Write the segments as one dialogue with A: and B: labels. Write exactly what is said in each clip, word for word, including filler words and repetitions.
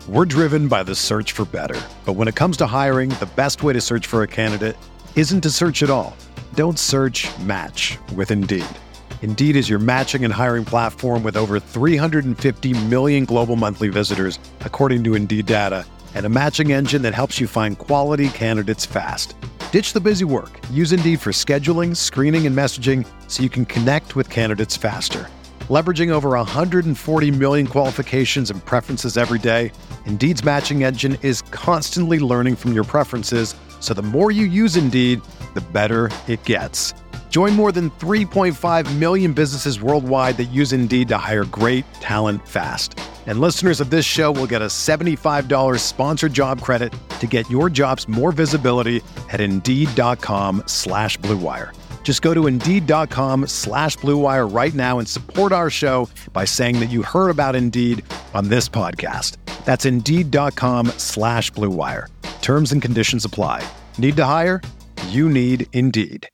A: We're driven by the search for better. But when it comes to hiring, the best way to search for a candidate isn't to search at all. Don't search, match with Indeed. Indeed is your matching and hiring platform with over three hundred fifty million global monthly visitors, according to Indeed data, and a matching engine that helps you find quality candidates fast. Ditch the busy work. Use Indeed for scheduling, screening, and messaging so you can connect with candidates faster. Leveraging over one hundred forty million qualifications and preferences every day, Indeed's matching engine is constantly learning from your preferences, so the more you use Indeed, the better it gets. Join more than three point five million businesses worldwide that use Indeed to hire great talent fast. And listeners of this show will get a seventy-five dollars sponsored job credit to get your jobs more visibility at Indeed.com slash Blue Wire. Just go to Indeed.com slash Blue Wire right now and support our show by saying that you heard about Indeed on this podcast. That's Indeed.com slash Blue Wire. Terms and conditions apply. Need to hire? You need Indeed.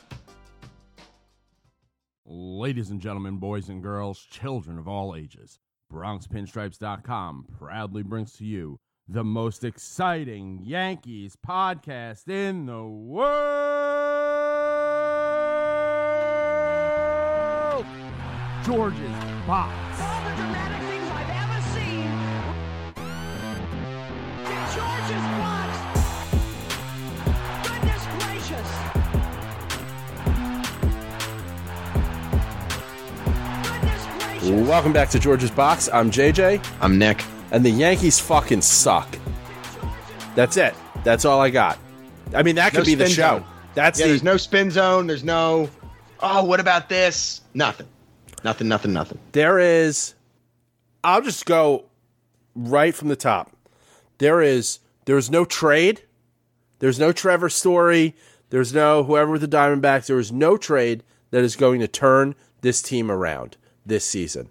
B: Ladies and gentlemen, boys and girls, children of all ages, Bronx Pinstripes dot com proudly brings to you the most exciting Yankees podcast in the world, George's Box.
C: All the dramatic things I've ever seen. George's Box. Goodness gracious. Goodness gracious.
D: Welcome back to George's Box. I'm J J.
E: I'm Nick.
D: And the Yankees fucking suck. That's it. That's all I got. I mean, that could
E: No
D: be the
E: spin
D: show.
E: zone.
D: That's
E: Yeah,
D: the,
E: there's no spin zone. There's no, oh, what about this? Nothing. Nothing, nothing, nothing.
D: There is, I'll just go right from the top. There is, there's no trade. There's no Trevor Story. There's no whoever with the Diamondbacks. There is no trade that is going to turn this team around this season.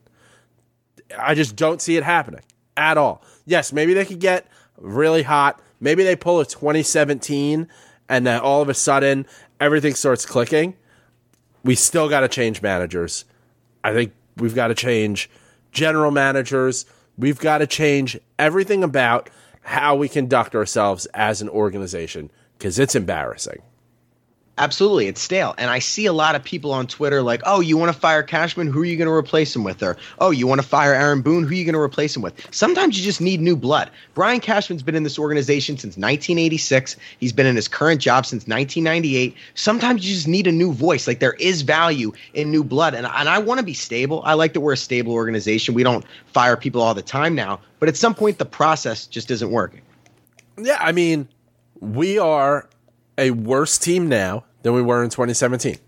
D: I just don't see it happening at all. Yes, maybe they could get really hot. Maybe they pull a twenty seventeen and then all of a sudden everything starts clicking. We still got to change managers. I think we've got to change general managers. We've got to change everything about how we conduct ourselves as an organization because it's embarrassing.
E: Absolutely. It's stale. And I see a lot of people on Twitter like, oh, you want to fire Cashman? Who are you going to replace him with? Or, oh, you want to fire Aaron Boone? Who are you going to replace him with? Sometimes you just need new blood. Brian Cashman's been in this organization since nineteen eighty-six. He's been in his current job since nineteen ninety-eight. Sometimes you just need a new voice. Like there is value in new blood. And, and I want to be stable. I like that we're a stable organization. We don't fire people all the time now. But at some point, the process just isn't working.
D: Yeah, I mean, we are a worse team now than we were in twenty seventeen.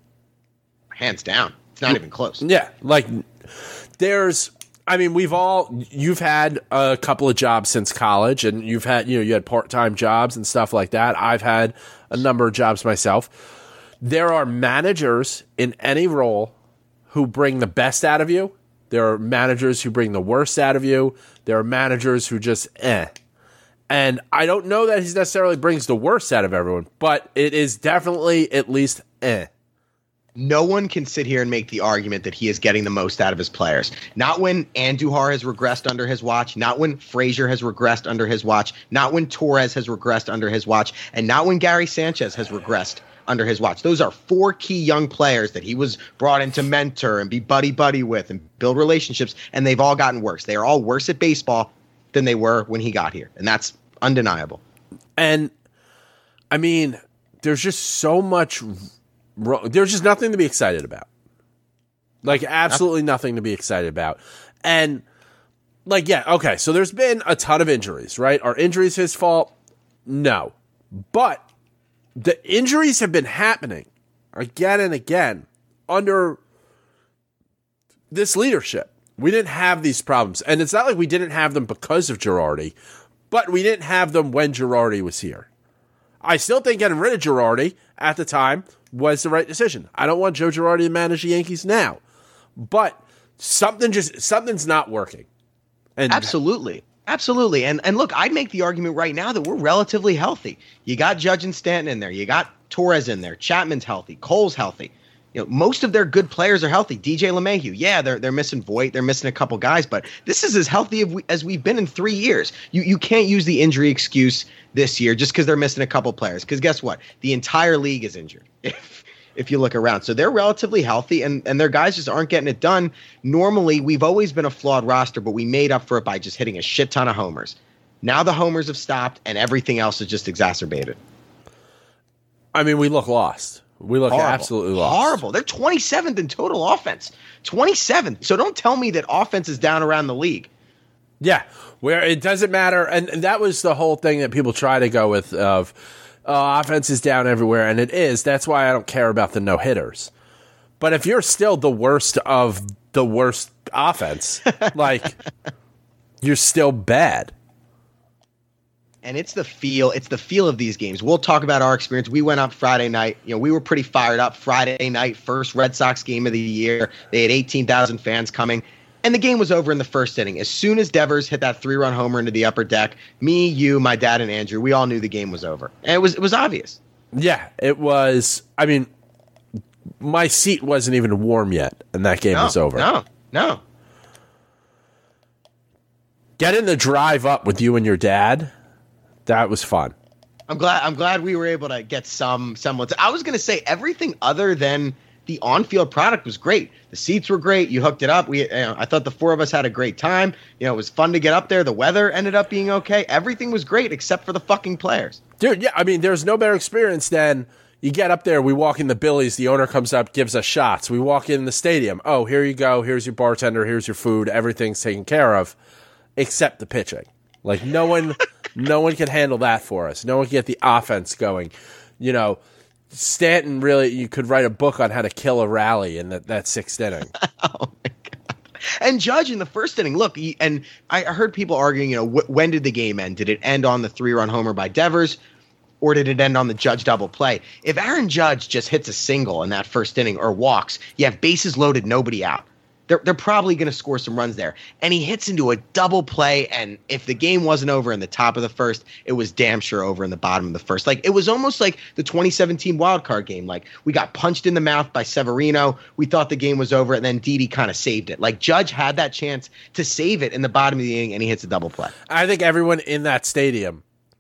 E: Hands down. It's not even close.
D: Yeah, like there's, I mean, we've all, you've had a couple of jobs since college and you've had, you know, you had part-time jobs and stuff like that. I've had a number of jobs myself. There are managers in any role who bring the best out of you. There are managers who bring the worst out of you. There are managers who just eh. And I don't know that he necessarily brings the worst out of everyone, but it is definitely at least eh.
E: No one can sit here and make the argument that he is getting the most out of his players. Not when Andujar has regressed under his watch, not when Frazier has regressed under his watch, not when Torres has regressed under his watch, and not when Gary Sanchez has regressed under his watch. Those are four key young players that he was brought in to mentor and be buddy-buddy with and build relationships, and they've all gotten worse. They are all worse at baseball than they were when he got here, and that's undeniable.
D: And, I mean, there's just so much wrong. There's just nothing to be excited about. Like, absolutely nothing to be excited about. And, like, yeah, okay, so there's been a ton of injuries, right? Are injuries his fault? No. But the injuries have been happening again and again under this leadership. We didn't have these problems. And it's not like we didn't have them because of Girardi, but we didn't have them when Girardi was here. I still think getting rid of Girardi at the time was the right decision. I don't want Joe Girardi to manage the Yankees now. But something just something's not working. And
E: Absolutely. Absolutely. And and look, I'd make the argument right now that we're relatively healthy. You got Judge and Stanton in there. You got Torres in there. Chapman's healthy. Cole's healthy. You know, most of their good players are healthy. D J LeMahieu, yeah, they're they're missing Voigt, they're missing a couple guys, but this is as healthy as, we, as we've been in three years. You you can't use the injury excuse this year just because they're missing a couple players. Because guess what? The entire league is injured. If if you look around, so they're relatively healthy, and and their guys just aren't getting it done. Normally, we've always been a flawed roster, but we made up for it by just hitting a shit ton of homers. Now the homers have stopped, and everything else is just exacerbated.
D: I mean, we look lost. We look
E: Horrible.
D: absolutely lost.
E: Horrible. They're twenty-seventh in total offense. twenty-seventh. So don't tell me that offense is down around the league.
D: Yeah, where it doesn't matter. And, and that was the whole thing that people try to go with of uh, offense is down everywhere, and it is. That's why I don't care about the no-hitters. But if you're still the worst of the worst offense, like, you're still bad.
E: And it's the feel, it's the feel of these games. We'll talk about our experience. We went up Friday night. You know, we were pretty fired up Friday night, first Red Sox game of the year. They had eighteen thousand fans coming. And the game was over in the first inning. As soon as Devers hit that three-run homer into the upper deck, me, you, my dad, and Andrew, we all knew the game was over. And it was it was obvious.
D: Yeah, it was. I mean, my seat wasn't even warm yet, and that game
E: no,
D: was over.
E: No, no.
D: Getting the drive up with you and your dad, that was fun.
E: I'm glad. I'm glad we were able to get some semblance. I was going to say everything other than the on-field product was great. The seats were great. You hooked it up. We, you know, I thought the four of us had a great time. You know, it was fun to get up there. The weather ended up being okay. Everything was great except for the fucking players.
D: Dude, yeah, I mean, there's no better experience than you get up there, we walk in the Billies, the owner comes up, gives us shots. We walk in the stadium. Oh, here you go. Here's your bartender. Here's your food. Everything's taken care of except the pitching. Like, no one no one can handle that for us. No one can get the offense going. You know, Stanton really, you could write a book on how to kill a rally in that, that sixth inning.
E: Oh, my God. And Judge in the first inning, look, he, and I heard people arguing, you know, wh- when did the game end? Did it end on the three-run homer by Devers, or did it end on the Judge double play? If Aaron Judge just hits a single in that first inning or walks, you have bases loaded, nobody out. They're, they're probably going to score some runs there. And he hits into a double play, and if the game wasn't over in the top of the first, it was damn sure over in the bottom of the first. Like, it was almost like the twenty seventeen wildcard game. Like, we got punched in the mouth by Severino. We thought the game was over, and then Didi kind of saved it. Like, Judge had that chance to save it in the bottom of the inning, and he hits a double play.
D: I think everyone in that stadium,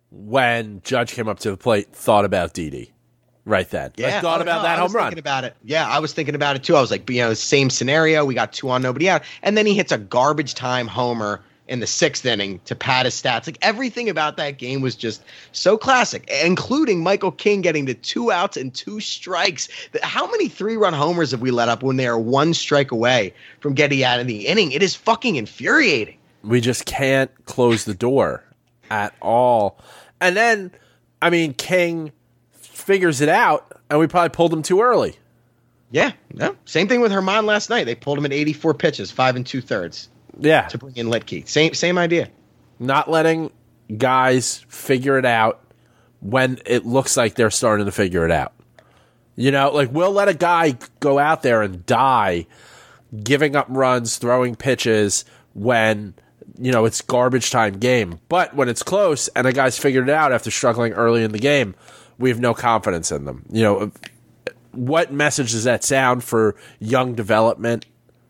D: when Judge came up to the plate, thought about Didi. Right then.
E: Yeah.
D: Like, thought
E: oh,
D: about
E: no,
D: that
E: I was
D: home run.
E: Thinking about it. Yeah, I was thinking about it too. I was like, you know, same scenario. We got two on, nobody out. And then he hits a garbage time homer in the sixth inning to pad his stats. Like, everything about that game was just so classic, including Michael King getting the two outs and two strikes. How many three-run homers have we let up when they are one strike away from getting out of the inning? It is fucking infuriating.
D: We just can't close the door at all. And then, I mean, King figures it out, and we probably pulled him too early.
E: Yeah, no. Same thing with Herman last night. They pulled him at eighty-four pitches, five and two thirds.
D: Yeah,
E: to bring in Litke. Same same idea.
D: Not letting guys figure it out when it looks like they're starting to figure it out. You know, like, we'll let a guy go out there and die giving up runs, throwing pitches when, you know, it's garbage time game. But when it's close and a guy's figured it out after struggling early in the game, we have no confidence in them. You know, what message does that sound for young development?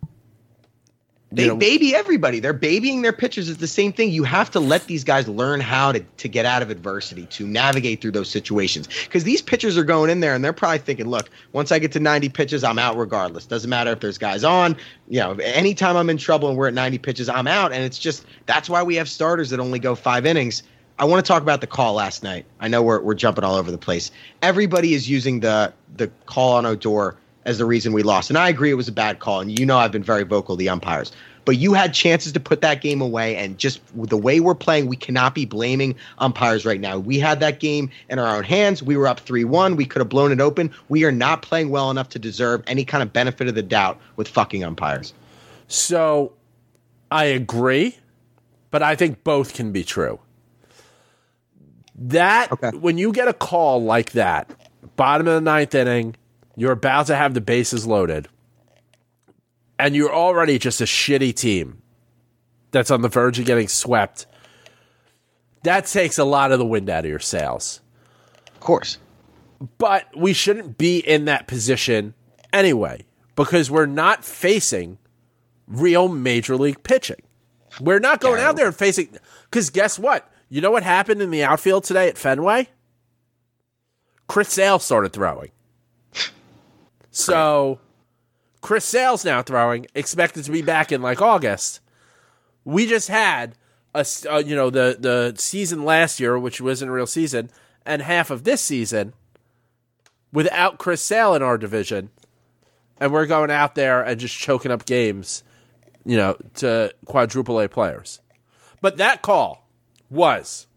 E: They
D: You know,
E: baby everybody. They're babying their pitchers. It's the same thing. You have to let these guys learn how to, to get out of adversity, to navigate through those situations. Because these pitchers are going in there and they're probably thinking, look, once I get to ninety pitches, I'm out regardless. Doesn't matter if there's guys on. You know, anytime I'm in trouble and we're at ninety pitches, I'm out. And it's just, that's why we have starters that only go five innings. I want to talk about the call last night. I know we're we're jumping all over the place. Everybody is using the the call on Odor as the reason we lost. And I agree it was a bad call. And you know I've been very vocal to the umpires. But you had chances to put that game away. And just the way we're playing, we cannot be blaming umpires right now. We had that game in our own hands. We were up three one. We could have blown it open. We are not playing well enough to deserve any kind of benefit of the doubt with fucking umpires.
D: So I agree, but I think both can be true. That,
E: Okay.
D: When you get a call like that, bottom of the ninth inning, you're about to have the bases loaded, and you're already just a shitty team that's on the verge of getting swept, that takes a lot of the wind out of your sails.
E: Of course.
D: But we shouldn't be in that position anyway because we're not facing real major league pitching. We're not going out there and facing – because guess what? You know what happened in the outfield today at Fenway? Chris Sale started throwing. So Chris Sale's now throwing, expected to be back in like August. We just had a uh, you know the the season last year, which wasn't a real season, and half of this season without Chris Sale in our division, and we're going out there and just choking up games, you know, to quadruple A players. But that call was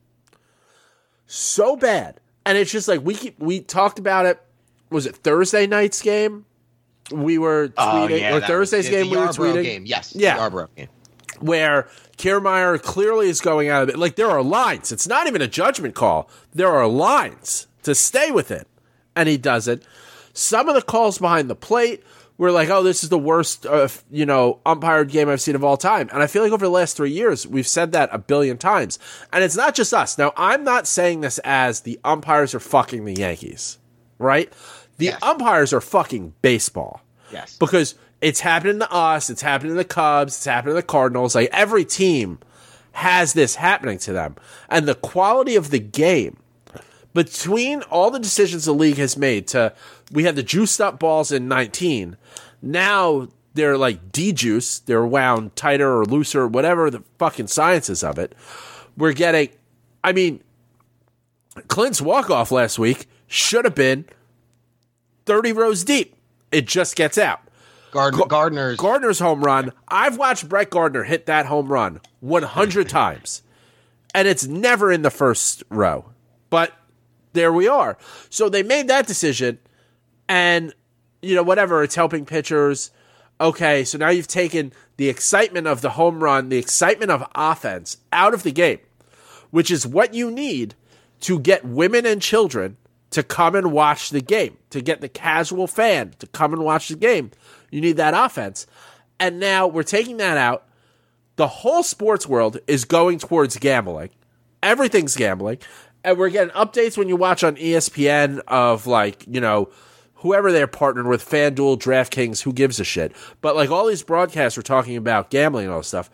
D: so bad. And it's just like we keep, we talked about it. Was it Thursday night's game? We were tweeting,
E: oh, yeah,
D: or Thursday's
E: was,
D: game
E: the
D: we were
E: Yarbrough
D: tweeting.
E: Game. Yes,
D: yeah,
E: the Yarbrough game.
D: Where Kiermaier clearly is going out of it. Like there are lines. It's not even a judgment call. There are lines to stay within, and he doesn't. Some of the calls behind the plate were like, "Oh, this is the worst, uh, you know, umpired game I've seen of all time." And I feel like over the last three years, we've said that a billion times. And it's not just us. Now, I'm not saying this as the umpires are fucking the Yankees, right? The
E: yes.
D: umpires are fucking baseball.
E: Yes.
D: Because it's happening to us, it's happening to the Cubs, it's happening to the Cardinals. Like, every team has this happening to them. And the quality of the game, between all the decisions the league has made to, we had the juiced up balls in nineteen. Now they're like de-juiced. They're wound tighter or looser, whatever the fucking science is of it. We're getting, I mean, Clint's walk-off last week should have been thirty rows deep. It just gets out.
E: Gardner, Gardner's.
D: Gardner's home run. I've watched Brett Gardner hit that home run one hundred times. And it's never in the first row. But there we are. So they made that decision. And, you know, whatever, it's helping pitchers. Okay, so now you've taken the excitement of the home run, the excitement of offense out of the game, which is what you need to get women and children to come and watch the game, to get the casual fan to come and watch the game. You need that offense. And now we're taking that out. The whole sports world is going towards gambling. Everything's gambling. And we're getting updates when you watch on E S P N of, like, you know, whoever they're partnered with, FanDuel, DraftKings, who gives a shit. But, like, all these broadcasts are talking about gambling and all this stuff.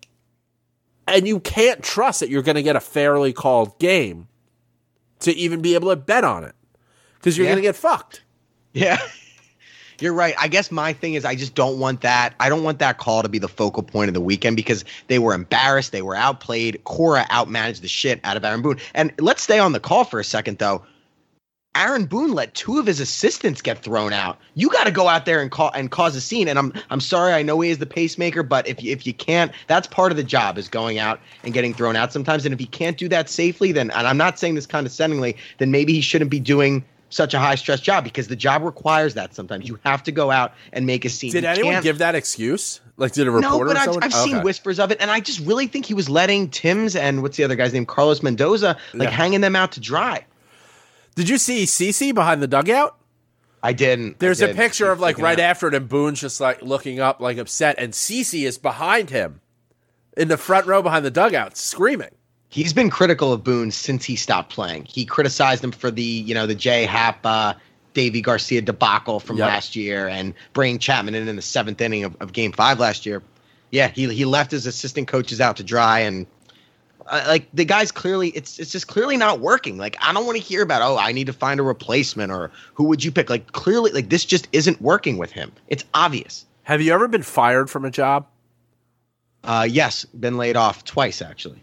D: And you can't trust that you're going to get a fairly called game to even be able to bet on it. Because you're
E: Yeah.
D: going to get fucked.
E: Yeah. You're right. I guess my thing is I just don't want that. I don't want that call to be the focal point of the weekend because they were embarrassed. They were outplayed. Cora outmanaged the shit out of Aaron Boone. And let's stay on the call for a second, though. Aaron Boone let two of his assistants get thrown out. You got to go out there and call and cause a scene. And I'm I'm sorry, I know he is the pacemaker, but if you, if you can't, that's part of the job is going out and getting thrown out sometimes. And if he can't do that safely, then, and I'm not saying this condescendingly, then maybe he shouldn't be doing such a high stress job because the job requires that sometimes. You have to go out and make a scene.
D: Did
E: you
D: anyone
E: can't-
D: give that excuse? Like, did a reporter?
E: No, but
D: or
E: I've,
D: someone?
E: I've seen
D: Okay.
E: whispers of it, and I just really think he was letting Timms and what's the other guy's name, Carlos Mendoza, like
D: Yeah.
E: hanging them out to dry.
D: Did you see Cece behind the dugout?
E: I didn't. I
D: There's a
E: did.
D: picture
E: He's
D: of, like,
E: freaking
D: right
E: out.
D: after it, and Boone's just, like, looking up, like, upset, and Cece is behind him in the front row behind the dugout, screaming.
E: He's been critical of Boone since he stopped playing. He criticized him for the, you know, the J Happ, uh, Davey Garcia debacle from
D: Yep.
E: last year and bringing Chapman in in the seventh inning of, of Game Five last year. Yeah, he he left his assistant coaches out to dry, and uh, like the guy's clearly, it's it's just clearly not working. Like I don't want to hear about, oh, I need to find a replacement or who would you pick? Like clearly, like this just isn't working with him. It's obvious.
D: Have you ever been fired from a job?
E: Uh, yes, been laid off twice actually.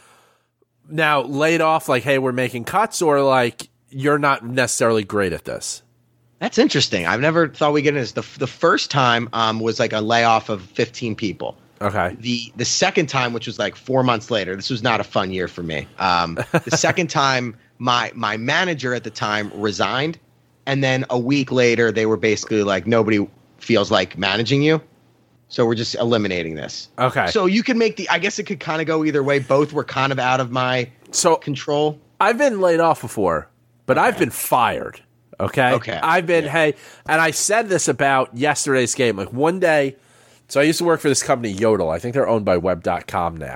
D: Now, laid off, like, hey, we're making cuts, or like you're not necessarily great at this?
E: That's interesting. I've never thought we'd get into this. The, the first time um, was like a layoff of fifteen people.
D: Okay.
E: The the second time, which was like four months later, this was not a fun year for me. Um, the second time, my my manager at the time resigned, and then a week later, they were basically like, nobody feels like managing you, so we're just eliminating this.
D: Okay.
E: So you could make the. I guess it could kind of go either way. Both were kind of out of my
D: So
E: control.
D: I've been laid off before, but I've been fired. Okay.
E: Okay.
D: I've been,
E: Yeah.
D: hey, and I said this about yesterday's game. Like one day, so I used to work for this company, Yodel. I think they're owned by web dot com now.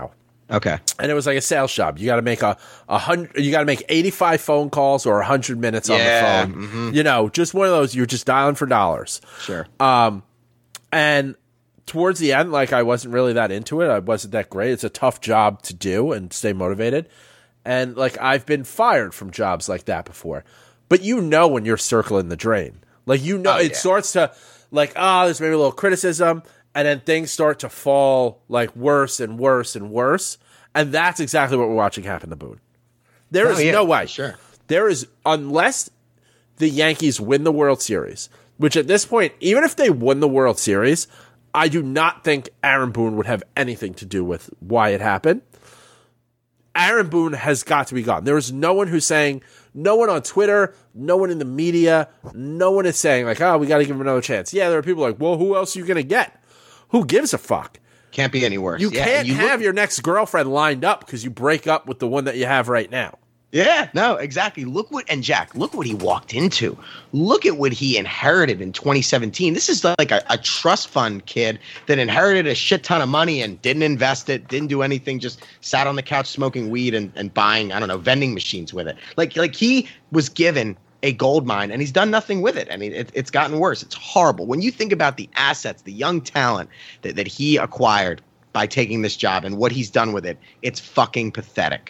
E: Okay.
D: And it was like a sales job. You got to make a, a hundred. You got to make eighty-five phone calls or a hundred minutes
E: Yeah,
D: on the phone.
E: mhm.
D: You know, just one of those. You're just dialing for dollars.
E: Sure.
D: Um, and towards the end, like I wasn't really that into it. I wasn't that great. It's a tough job to do and stay motivated. And like I've been fired from jobs like that before. But you know when you're circling the drain, like you know
E: Oh,
D: it
E: yeah.
D: starts to like ah, oh, there's maybe a little criticism. And then things start to fall like worse and worse and worse. And that's exactly what we're watching happen to Boone. There
E: Oh,
D: is
E: yeah,
D: no way.
E: sure.
D: There is, unless the Yankees win the World Series, which at this point, even if they won the World Series, I do not think Aaron Boone would have anything to do with why it happened. Aaron Boone has got to be gone. There is no one who's saying, no one on Twitter, no one in the media, no one is saying like, oh, we got to give him another chance. Yeah, there are people like, well, who else are you going to get? Who gives a fuck?
E: Can't be any worse.
D: You
E: Yeah,
D: can't
E: you
D: have
E: look-
D: your next girlfriend lined up because you break up with the one that you have right now.
E: Yeah, no, exactly. Look what, and Jack, look what he walked into. Look at what he inherited in twenty seventeen. This is like a, a trust fund kid that inherited a shit ton of money and didn't invest it, didn't do anything, just sat on the couch smoking weed and, and buying, I don't know, vending machines with it. Like, like he was given a gold mine and he's done nothing with it. I mean, it, it's gotten worse. It's horrible. When you think about the assets, the young talent that, that he acquired by taking this job and what he's done with it, it's fucking pathetic.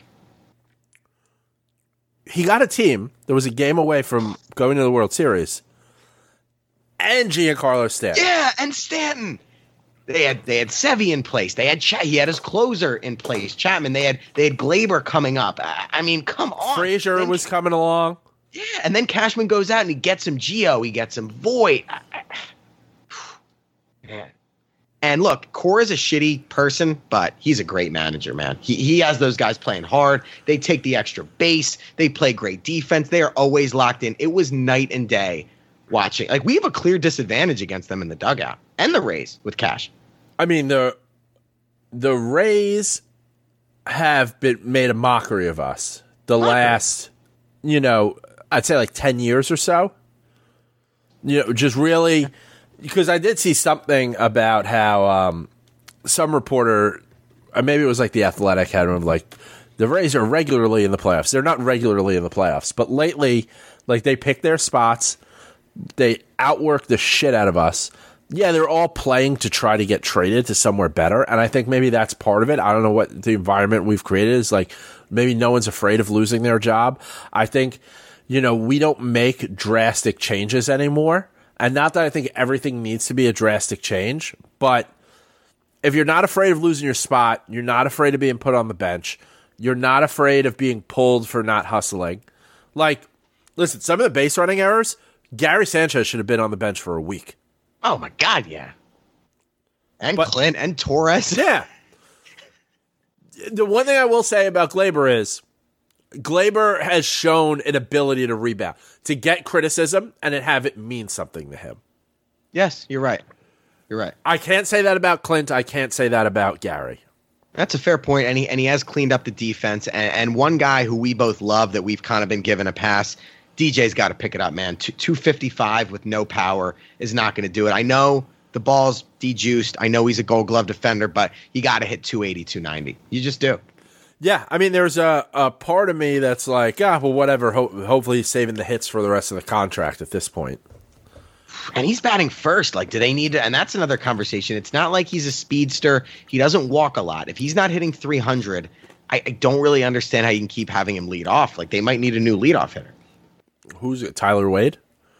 D: He got a team that was a game away from going to the World Series, and Giancarlo Stanton.
E: Yeah, and Stanton. They had they had Sevy in place. They had Ch- he had his closer in place, Chapman. They had they had Glaber coming up. I, I mean, come on.
D: Frazier
E: Then-
D: was coming along.
E: yeah, and then Cashman goes out and he gets him Gio. He gets him Voit. I, I, man. And look, Core is a shitty person, but he's a great manager, man. He he has those guys playing hard. They take the extra base. They play great defense. They are always locked in. It was night and day watching. Like, we have a clear disadvantage against them in the dugout and the Rays with Cash.
D: I mean, the the Rays have been made a mockery of us the
E: Mockery.
D: last, you know, I'd say like ten years or so. You know, just really, because I did see something about how um, some reporter, or maybe it was like The Athletic, had him like, the Rays are regularly in the playoffs. They're not regularly in the playoffs, but lately, like, they pick their spots. They outwork the shit out of us. Yeah, they're all playing to try to get traded to somewhere better, and I think maybe that's part of it. I don't know what the environment we've created is. Like, maybe no one's afraid of losing their job. I think, you know, we don't make drastic changes anymore, and not that I think everything needs to be a drastic change, but if you're not afraid of losing your spot, you're not afraid of being put on the bench, you're not afraid of being pulled for not hustling. Like, listen, some of the base running errors, Gary Sanchez should have been on the bench for a week.
E: Oh my God, yeah. And
D: But-
E: Clint and Torres.
D: Yeah. The one thing I will say about Glaber is Glaber has shown an ability to rebound, to get criticism and it have it mean something to him.
E: Yes, you're right. You're right.
D: I can't say that about Clint. I can't say that about Gary.
E: That's a fair point, and he and he has cleaned up the defense. And, and one guy who we both love that we've kind of been given a pass, D J's got to pick it up, man. two fifty-five with no power is not going to do it. I know the ball's de-juiced. I know he's a Gold Glove defender, but you got to hit two eighty, two ninety. You just do.
D: Yeah, I mean, there's a, a part of me that's like, ah, well, whatever. Ho- hopefully he's saving the hits for the rest of the contract at this point.
E: And he's batting first. Like, do they need to? And that's another conversation. It's not like he's a speedster. He doesn't walk a lot. If he's not hitting three hundred, I, I don't really understand how you can keep having him lead off. Like, they might need a new leadoff hitter.
D: Who's it? Tyler Wade?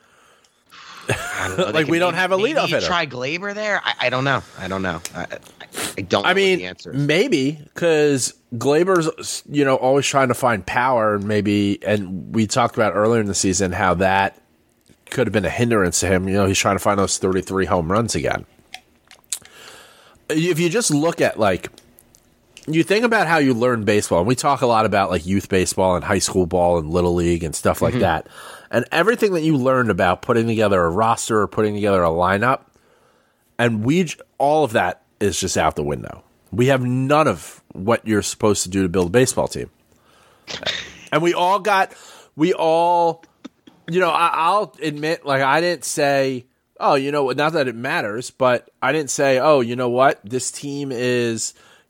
E: I don't know. They
D: Like,
E: could
D: we don't
E: maybe-
D: have a
E: maybe
D: leadoff hitter.
E: Try Glaber there. I, I don't know. I don't know. I, I, I don't. Know
D: I mean,
E: what the answer is.
D: maybe because Glaber's, you know, always trying to find power, and maybe, and we talked about earlier in the season how that could have been a hindrance to him. You know, he's trying to find those thirty-three home runs again. If you just look at, like, you think about how you learn baseball, and we talk a lot about, like, youth baseball and high school ball and little league and stuff like that, and everything that you learned about putting together a roster or putting together a lineup, and we, j- all of that is just out the window. We have none of what you're supposed to do to build a baseball team. And we all got, we all, you know, I, I'll admit, like, I didn't say, oh, you know, not that it matters, but I didn't say, oh, you know what, this team is,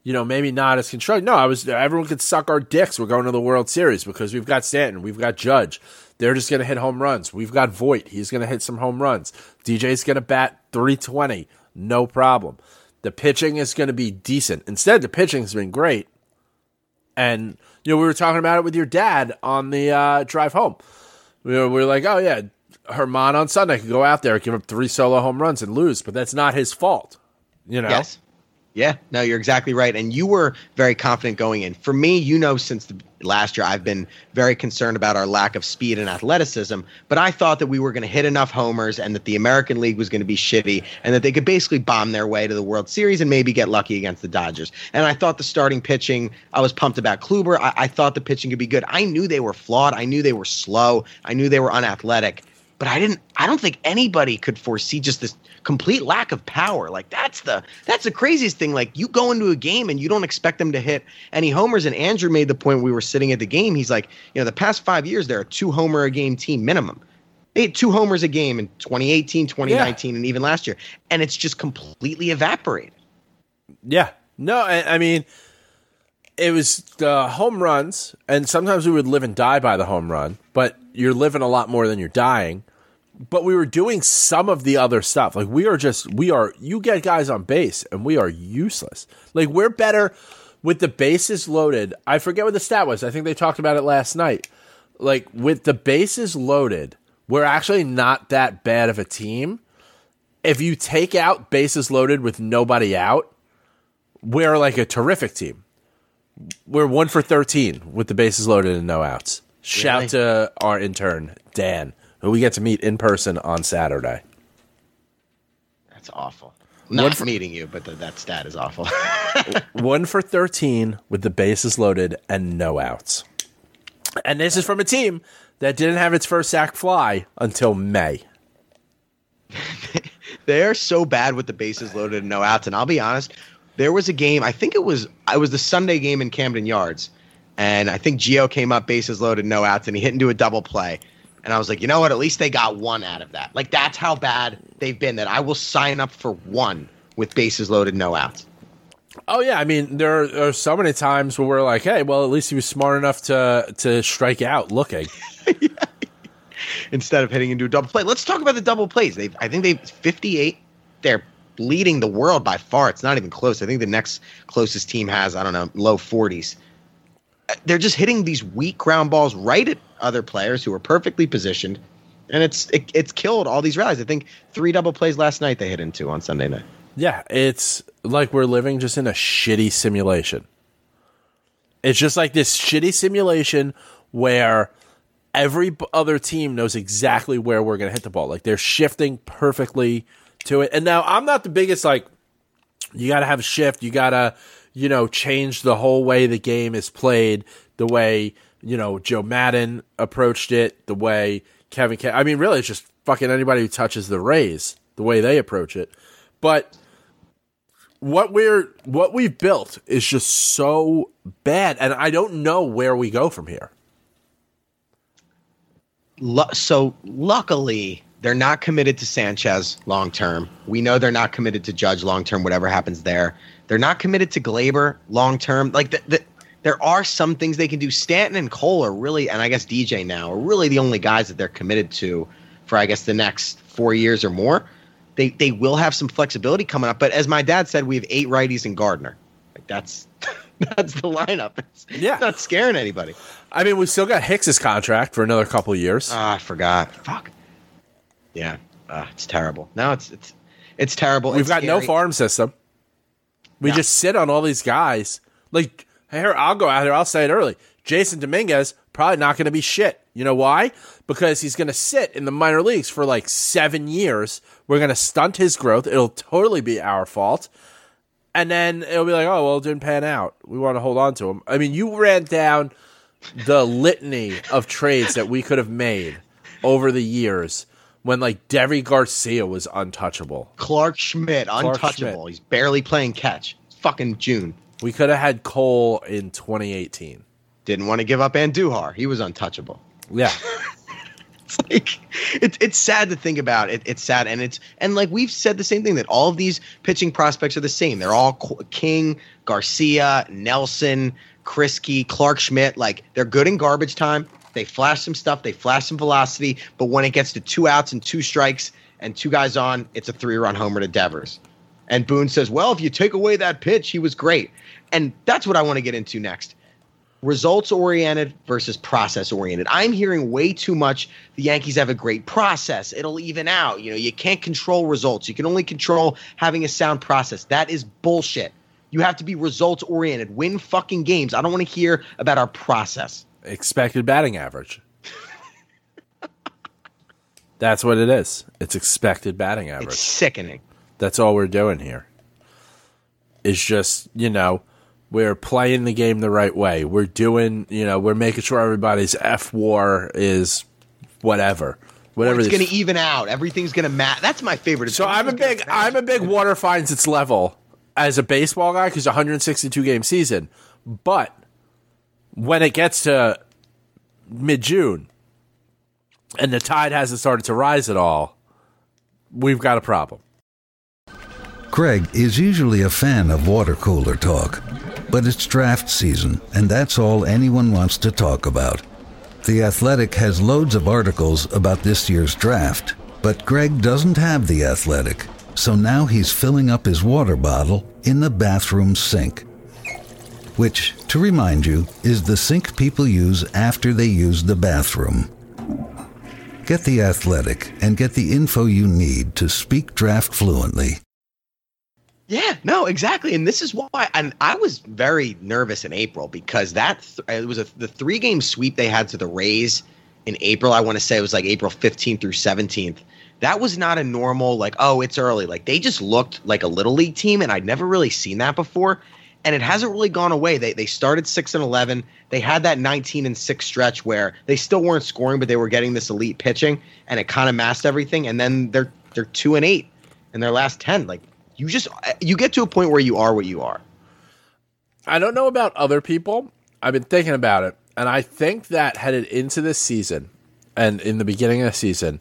D: you know, maybe not as constructive. No, I was. Everyone could suck our dicks. We're going to the World Series because we've got Stanton, we've got Judge. They're just going to hit home runs. We've got Voit. He's going to hit some home runs. D J's going to bat three twenty. No problem. The pitching is going to be decent. Instead, the pitching has been great. And, you know, we were talking about it with your dad on the uh, drive home. We were, we were like, oh, yeah, Herman on Sunday could go out there, give up three solo home runs and lose, but that's not his fault. You know?
E: Yes. Yeah, no, you're exactly right. And you were very confident going in. For me, you know, since the last year, I've been very concerned about our lack of speed and athleticism. But I thought that we were going to hit enough homers and that the American League was going to be shitty and that they could basically bomb their way to the World Series and maybe get lucky against the Dodgers. And I thought the starting pitching, I was pumped about Kluber. I, I thought the pitching could be good. I knew they were flawed. I knew they were slow. I knew they were unathletic. But I didn't. I don't think anybody could foresee just this complete lack of power. Like that's the that's the craziest thing. Like you go into a game and you don't expect them to hit any homers. And Andrew made the point when we were sitting at the game. He's like, you know, the past five years they're a two homer a game team minimum. They hit two homers a game in twenty eighteen, twenty nineteen, yeah. and even last year, and it's just completely evaporated.
D: Yeah. No, I, I mean, it was the home runs, and sometimes we would live and die by the home run, but you're living a lot more than you're dying. But we were doing some of the other stuff. Like we are just, we are, you get guys on base and we are useless. Like we're better with the bases loaded. I forget what the stat was. I think they talked about it last night. Like with the bases loaded, we're actually not that bad of a team. If you take out bases loaded with nobody out, we're like a terrific team. We're one for thirteen with the bases loaded and no outs. Shout really? to our intern, Dan, who we get to meet in person on Saturday.
E: That's awful. Not for, meeting you, but the, that stat is awful.
D: One for thirteen with the bases loaded and no outs. And this is from a team that didn't have its first sack fly until May.
E: They're so bad with the bases loaded and no outs. And I'll be honest, there was a game, I think it was, it was the Sunday game in Camden Yards. And I think Gio came up bases loaded, no outs, and he hit into a double play. And I was like, you know what? At least they got one out of that. Like, that's how bad they've been, that I will sign up for one with bases loaded, no outs.
D: Oh, yeah. I mean, there are, there are so many times where we're like, hey, well, at least he was smart enough to to strike out looking.
E: Yeah. Instead of hitting into a double play. Let's talk about the double plays. They, I think they've fifty-eight. They're leading the world by far. It's not even close. I think the next closest team has, I don't know, low forties. They're just hitting these weak ground balls right at other players who are perfectly positioned, and it's it, it's killed all these rallies. I think three double plays last night they hit into on Sunday night.
D: Yeah, it's like we're living just in a shitty simulation. It's just like this shitty simulation where every other team knows exactly where we're going to hit the ball. Like they're shifting perfectly to it. And now I'm not the biggest, like, you got to have a shift. You got to, you know, change the whole way the game is played, the way, you know, Joe Madden approached it, the way Kevin K. I mean, really, it's just fucking anybody who touches the Rays, the way they approach it. But what we're, what we've built is just so bad. And I don't know where we go from here.
E: So luckily, they're not committed to Sanchez long term. We know they're not committed to Judge long term, whatever happens there. They're not committed to Glaber long term. Like the, the, there are some things they can do. Stanton and Cole are really, and I guess D J now, are really the only guys that they're committed to for, I guess, the next four years or more. They they will have some flexibility coming up. But as my dad said, we have eight righties and Gardner. Like that's that's the lineup. It's,
D: yeah.
E: It's not scaring anybody.
D: I mean, we've still got Hicks's contract for another couple of years.
E: Ah, I forgot. Fuck. Yeah, uh, it's terrible. Now it's it's it's terrible.
D: We've
E: it's
D: got
E: scary.
D: no farm system. We
E: No.
D: just sit on all these guys. Like, here, I'll go out here. I'll say it early. Jason Dominguez probably not going to be shit. You know why? Because he's going to sit in the minor leagues for like seven years. We're going to stunt his growth. It'll totally be our fault. And then it'll be like, oh, well, it didn't pan out. We want to hold on to him. I mean, you ran down the litany of trades that we could have made over the years when, like, Devery Garcia was untouchable.
E: Clark Schmidt,
D: Clark
E: untouchable.
D: Schmidt.
E: He's barely playing catch. It's fucking June.
D: We could have had Cole in twenty eighteen.
E: Didn't want to give up Andujar. He was untouchable.
D: Yeah.
E: It's like it's it's sad to think about. It, it's sad, and it's and like we've said the same thing, that all of these pitching prospects are the same. They're all King, Garcia, Nelson, Krisky, Clark Schmidt. Like they're good in garbage time. They flash some stuff. They flash some velocity. But when it gets to two outs and two strikes and two guys on, it's a three-run homer to Devers. And Boone says, "Well, if you take away that pitch, he was great." And that's what I want to get into next. Results-oriented versus process-oriented. I'm hearing way too much the Yankees have a great process. It'll even out. You know, you can't control results. You can only control having a sound process. That is bullshit. You have to be results-oriented. Win fucking games. I don't want to hear about our process.
D: Expected batting average. That's what it is. It's expected batting average.
E: It's sickening.
D: That's all we're doing here. It's just, you know, we're playing the game the right way. We're doing, you know, we're making sure everybody's F WAR is whatever. Whatever.
E: It's going to even out. Everything's going to match. That's my favorite.
D: So I'm a big, I'm a big water finds its level as a baseball guy because one hundred sixty-two game season. But when it gets to mid-June and the tide hasn't started to rise at all, we've got a problem.
F: Craig is usually a fan of water cooler talk, but it's draft season, and that's all anyone wants to talk about. The Athletic has loads of articles about this year's draft, but Greg doesn't have The Athletic, so now he's filling up his water bottle in the bathroom sink. Which, to remind you, is the sink people use after they use the bathroom. Get The Athletic and get the info you need to speak draft fluently.
E: Yeah, no, exactly. And this is why and I was very nervous in April because that th- it was a, the three game sweep they had to the Rays in April. I want to say it was like April fifteenth through seventeenth. That was not a normal, like, oh, it's early. Like they just looked like a little league team, and I'd never really seen that before. And it hasn't really gone away. They they started six and eleven. They had that nineteen and six stretch where they still weren't scoring, but they were getting this elite pitching, and it kind of masked everything. And then they're they're two and eight in their last ten. Like you just you get to a point where you are what you are.
D: I don't know about other people. I've been thinking about it, and I think that headed into this season and in the beginning of the season,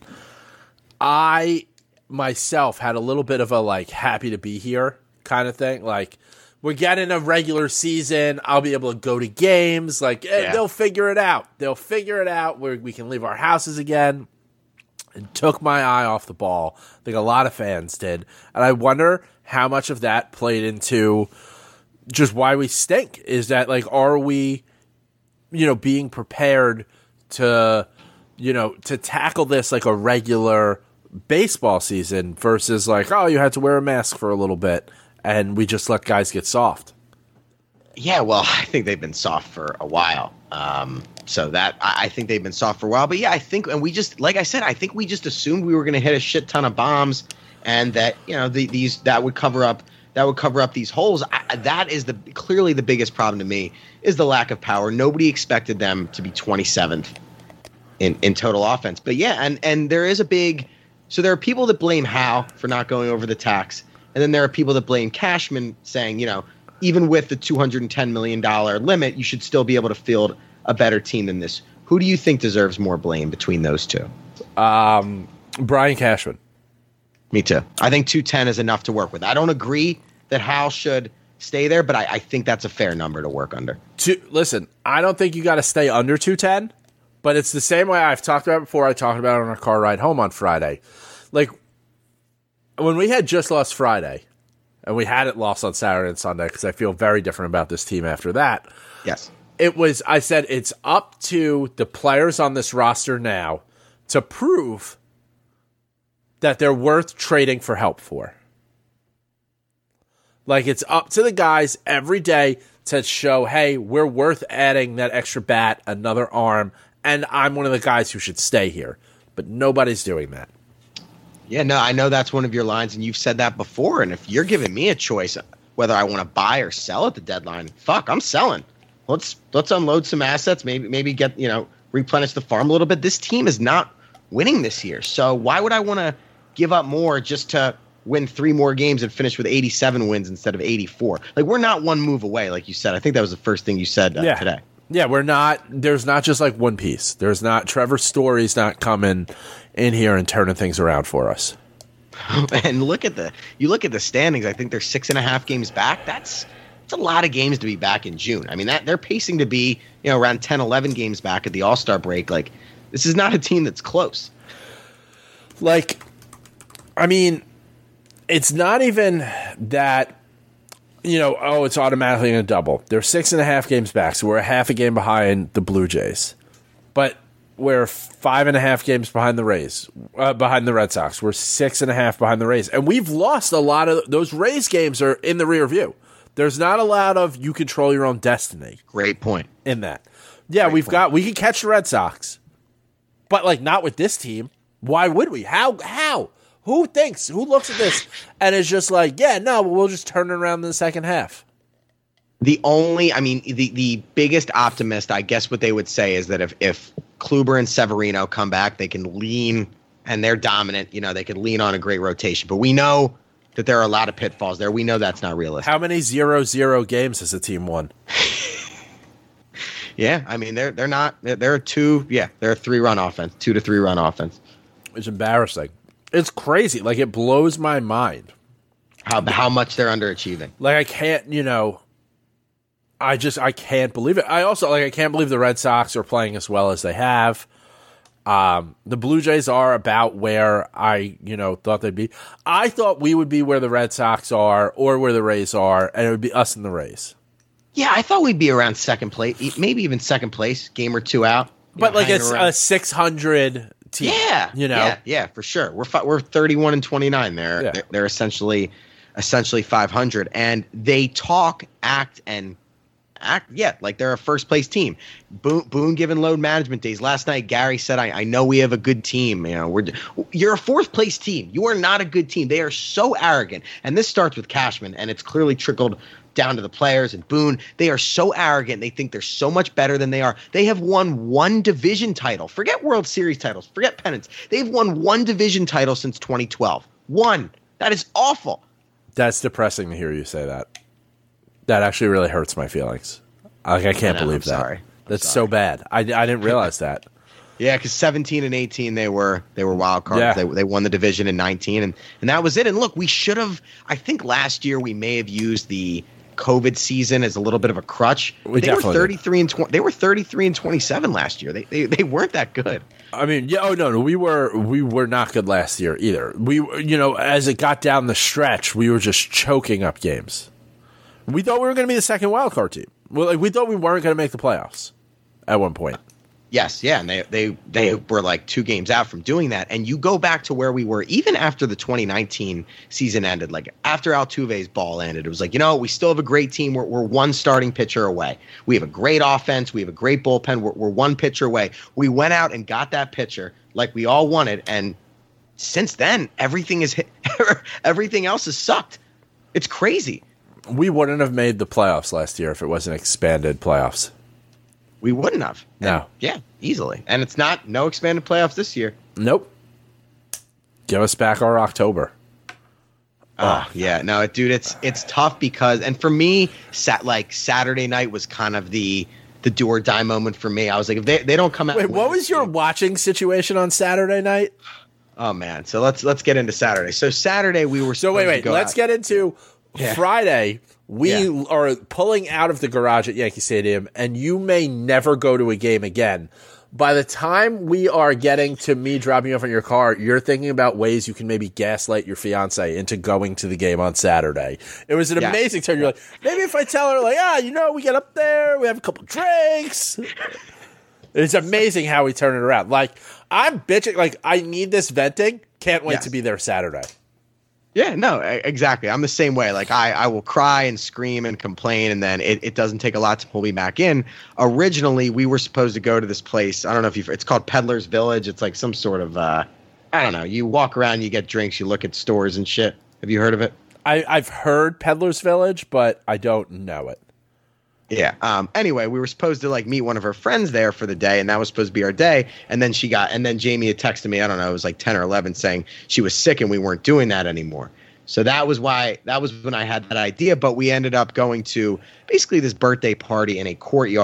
D: I myself had a little bit of a like happy to be here kind of thing. Like we're getting a regular season. I'll be able to go to games. Like eh,
E: Yeah.
D: they'll figure it out. They'll figure it out where we can leave our houses again. And took my eye off the ball. I think a lot of fans did. And I wonder how much of that played into just why we stink. Is that, like, are we, you know, being prepared to, you know, to tackle this like a regular baseball season versus like, oh, you had to wear a mask for a little bit and we just let guys get soft?
E: Yeah, well, I think they've been soft for a while. Um, so that I, I think they've been soft for a while. But yeah, I think, and we just, like I said, I think we just assumed we were going to hit a shit ton of bombs, and that you know the, these that would cover up that would cover up these holes. I, that is the clearly the biggest problem to me is the lack of power. Nobody expected them to be twenty-seventh in in total offense. But yeah, and and there is a big. So there are people that blame Howe for not going over the tax, and then there are people that blame Cashman, saying, you know, even with the two hundred ten million dollars limit, you should still be able to field a better team than this. Who do you think deserves more blame between those two?
D: Um, Brian Cashman.
E: Me too. I think two ten is enough to work with. I don't agree that Hal should stay there, but I, I think that's a fair number to work under.
D: To, listen, I don't think you got to stay under two ten, but it's the same way I've talked about before. I talked about it on our car ride home on Friday. Like, when we had just lost Friday, and we had it lost on Saturday and Sunday because I feel very different about this team after that.
E: Yes.
D: It was, I said, it's up to the players on this roster now to prove that they're worth trading for help for. Like, it's up to the guys every day to show, hey, we're worth adding that extra bat, another arm, and I'm one of the guys who should stay here. But nobody's doing that.
E: Yeah, no, I know that's one of your lines, and you've said that before. And if you're giving me a choice whether I want to buy or sell at the deadline, fuck, I'm selling. Let's let's unload some assets, maybe maybe get, you know, replenish the farm a little bit. This team is not winning this year. So why would I want to give up more just to win three more games and finish with eighty-seven wins instead of eighty-four? Like, we're not one move away, like you said. I think that was the first thing you said uh,
D: yeah.
E: today.
D: Yeah, we're not. There's not just like one piece. There's not. Trevor Story's not coming in here and turning things around for us.
E: And look at the you look at the standings. I think they're six and a half games back. That's that's a lot of games to be back in June. I mean, that they're pacing to be you know around ten, eleven games back at the All-Star break. Like, this is not a team that's close.
D: Like, I mean, it's not even that. You know, oh, it's automatically going to double. They're six and a half games back, so we're a half a game behind the Blue Jays. But we're five and a half games behind the Rays, uh, behind the Red Sox. We're six and a half behind the Rays. And we've lost a lot of those Rays games are in the rear view. There's not a lot of you control your own destiny.
E: Great point.
D: In that. Yeah,
E: Great
D: we've
E: point.
D: got, we can catch the Red Sox. But, like, not with this team. Why would we? How? How? Who thinks, who looks at this and is just like, yeah, no, we'll just turn it around in the second half?
E: The only, I mean, the, the biggest optimist, I guess what they would say is that if, if Kluber and Severino come back, they can lean, and they're dominant, you know, they can lean on a great rotation. But we know that there are a lot of pitfalls there. We know that's not realistic.
D: How many zero zero games has the team won?
E: Yeah, I mean, they're they're not, they're, they're a two, yeah, they're a three-run offense, two to three-run offense.
D: It's embarrassing. It's crazy. Like, it blows my mind.
E: How how much they're underachieving.
D: Like, I can't, you know, I just, I can't believe it. I also, like, I can't believe the Red Sox are playing as well as they have. Um, the Blue Jays are about where I, you know, thought they'd be. I thought we would be where the Red Sox are or where the Rays are, and it would be us and the Rays.
E: Yeah, I thought we'd be around second place, maybe even second place, game or two out.
D: But,
E: know,
D: like, it's
E: around.
D: a six hundred team.
E: Yeah,
D: you know,
E: yeah, yeah, for sure. We're fi- we're thirty-one and twenty-nine. They're,
D: Yeah.
E: they're they're essentially essentially five hundred, and they talk, act, and act. Yeah, like they're a first place team. Boone, Boone given load management days. Last night, Gary said, "I, I know we have a good team. You know, we're you're a fourth place team. You are not a good team. They are so arrogant." And this starts with Cashman, and it's clearly trickled down to the players and Boone. They are so arrogant. They think they're so much better than they are. They have won one division title. Forget World Series titles. Forget pennants. They've won one division title since twenty twelve. One. That is awful.
D: That's depressing to hear you say that. That actually really hurts my feelings. Like, I can't
E: I know,
D: believe
E: I'm
D: that.
E: sorry. I'm
D: That's
E: sorry.
D: so bad. I, I didn't realize that.
E: Yeah, because seventeen and eighteen they were they were wild cards.
D: Yeah.
E: They they won the division in nineteen, and and that was it. And look, we should have. I think last year we may have used the COVID season as a little bit of a crutch.
D: We
E: they were
D: definitely did.
E: thirty-three and twenty. They were thirty-three and twenty-seven last year. They they they weren't that good.
D: I mean, yeah, oh no, no, we were we were not good last year either. We, you know, as it got down the stretch, we were just choking up games. We thought we were going to be the second wild card team. Well, like, we thought we weren't going to make the playoffs at one point.
E: Yes, yeah, and they they they were like two games out from doing that. And you go back to where we were even after the twenty nineteen season ended, like after Altuve's ball ended, it was like, you know, we still have a great team. We're we're one starting pitcher away. We have a great offense. We have a great bullpen. We're we're one pitcher away. We went out and got that pitcher like we all wanted, and since then everything is everything else has sucked. It's crazy.
D: We wouldn't have made the playoffs last year if it wasn't expanded playoffs.
E: We wouldn't have.
D: No.
E: And, yeah, easily. And it's not no expanded playoffs this year.
D: Nope. Give us back our October.
E: Oh, yeah. No, dude, it's it's tough because, and for me, sat like Saturday night was kind of the the do or die moment for me. I was like, if they, they don't come out.
D: Wait,
E: with
D: what
E: this
D: was your
E: game-
D: watching situation on Saturday night?
E: Oh man. So let's let's get into Saturday. So Saturday we were
D: So wait,
E: supposed to
D: wait.
E: go
D: Let's
E: out.
D: get into
E: Yeah.
D: Friday. We
E: Yeah.
D: are pulling out of the garage at Yankee Stadium, and you may never go to a game again. By the time we are getting to me dropping you off in your car, you're thinking about ways you can maybe gaslight your fiance into going to the game on Saturday. It was an
E: Yeah.
D: amazing turn. You're like, maybe if I tell her, like, ah, you know, we get up there, we have a couple drinks. It's amazing how we turn it around. Like, I'm bitching. Like, I need this venting. Can't wait
E: Yes.
D: to be there Saturday.
E: Yeah, no, e- exactly. I'm the same way. Like I, I will cry and scream and complain, and then it, it doesn't take a lot to pull me back in. Originally, we were supposed to go to this place. I don't know if you've. It's called Peddler's Village. It's like some sort of. Uh, I don't know. You walk around, you get drinks, you look at stores and shit. Have you heard of it?
D: I, I've heard Peddler's Village, but I don't know it.
E: Yeah. Um. Anyway, we were supposed to like meet one of her friends there for the day, and that was supposed to be our day. And then she got, and then Jamie had texted me. I don't know. It was like ten or eleven, saying she was sick and we weren't doing that anymore. So that was why. That was when I had that idea. But we ended up going to basically this birthday party in a courtyard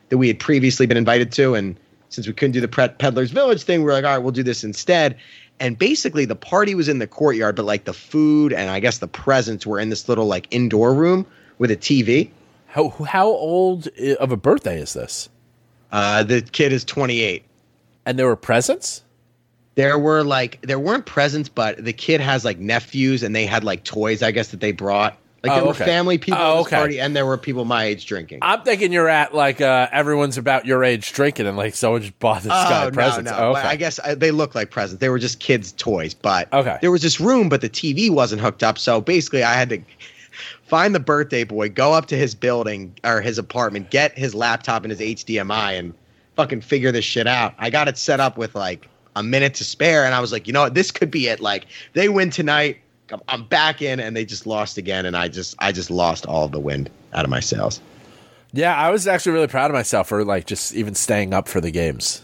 E: that we had previously been invited to. And since we couldn't do the Peddler's Village thing, we we're like, all right, we'll do this instead. And basically the party was in the courtyard, but like the food and I guess the presents were in this little like indoor room with a T V.
D: How how old of a birthday is this?
E: Uh, the kid is twenty-eight.
D: And there were presents?
E: There were like, there weren't presents, but the kid has like nephews and they had like toys, I guess, that they brought. Like there
D: Oh,
E: were
D: okay.
E: family people
D: Oh,
E: at this
D: okay.
E: party and there were people my age drinking.
D: I'm thinking you're at like uh, everyone's about your age drinking and like someone just bought this guy
E: Oh, no,
D: presents.
E: no.
D: Oh,
E: Well,
D: okay.
E: I guess uh, they look like presents. They were just kids' toys, but
D: Okay.
E: there was this room, but the T V wasn't hooked up. So basically, I had to find the birthday boy, go up to his building or his apartment, get his laptop and his H D M I, and fucking figure this shit out. I got it set up with like a minute to spare, and I was like, you know what, this could be it. Like they win tonight, I'm- I'm back in, and they just lost again, and I just I just lost all of the wind out of my sails.
D: Yeah, I was actually really proud of myself for like just even staying up for the games.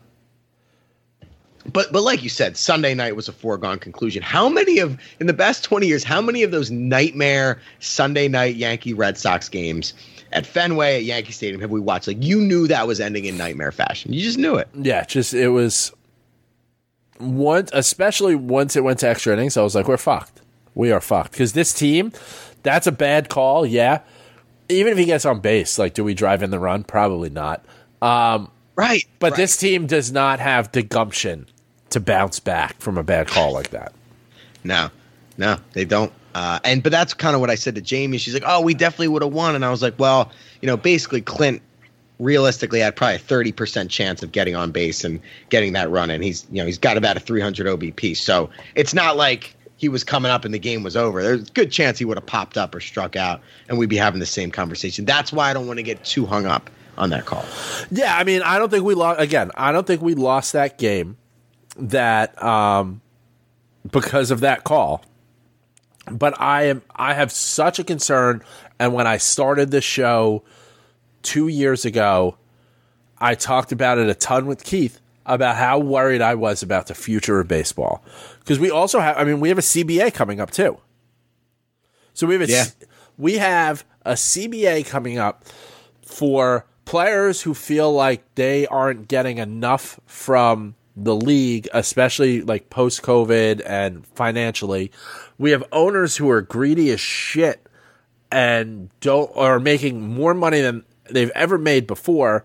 E: But but like you said, Sunday night was a foregone conclusion. How many of in the past twenty years, how many of those nightmare Sunday night Yankee Red Sox games at Fenway, at Yankee Stadium have we watched? Like you knew that was ending in nightmare fashion. You just knew it.
D: Yeah, just it was once, especially once it went to extra innings. I was like, we're fucked. We are fucked because this team, that's a bad call. Yeah, even if he gets on base, like, do we drive in the run? Probably not. Um,
E: Right.
D: but
E: right.
D: this team does not have the gumption to bounce back from a bad call like that.
E: No, no, they don't. Uh, and but that's kind of what I said to Jamie. She's like, "Oh, we definitely would have won." And I was like, "Well, you know, basically Clint realistically had probably a thirty percent chance of getting on base and getting that run, and he's you know he's got about a three hundred O B P. So it's not like he was coming up and the game was over. There's a good chance he would have popped up or struck out, and we'd be having the same conversation. That's why I don't want to get too hung up on that call.
D: Yeah, I mean, I don't think we lost. Again, I don't think we lost that game that um, because of that call. But I am I have such a concern, and when I started this show two years ago, I talked about it a ton with Keith about how worried I was about the future of baseball. Because we also have, I mean, we have a C B A coming up too. So we have a,
E: Yeah.
D: we have a C B A coming up for players who feel like they aren't getting enough from the league, especially like post-COVID and financially. We have owners who are greedy as shit and don't are making more money than they've ever made before.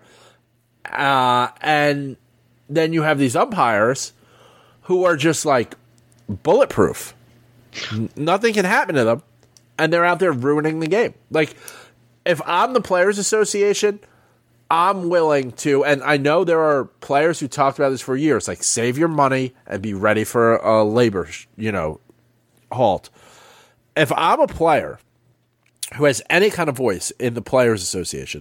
D: Uh, and then you have these umpires who are just like bulletproof. N- nothing can happen to them, and they're out there ruining the game. Like, if I'm the Players Association, I'm willing to, and I know there are players who talked about this for years, like save your money and be ready for a labor, you know, halt. If I'm a player who has any kind of voice in the Players Association,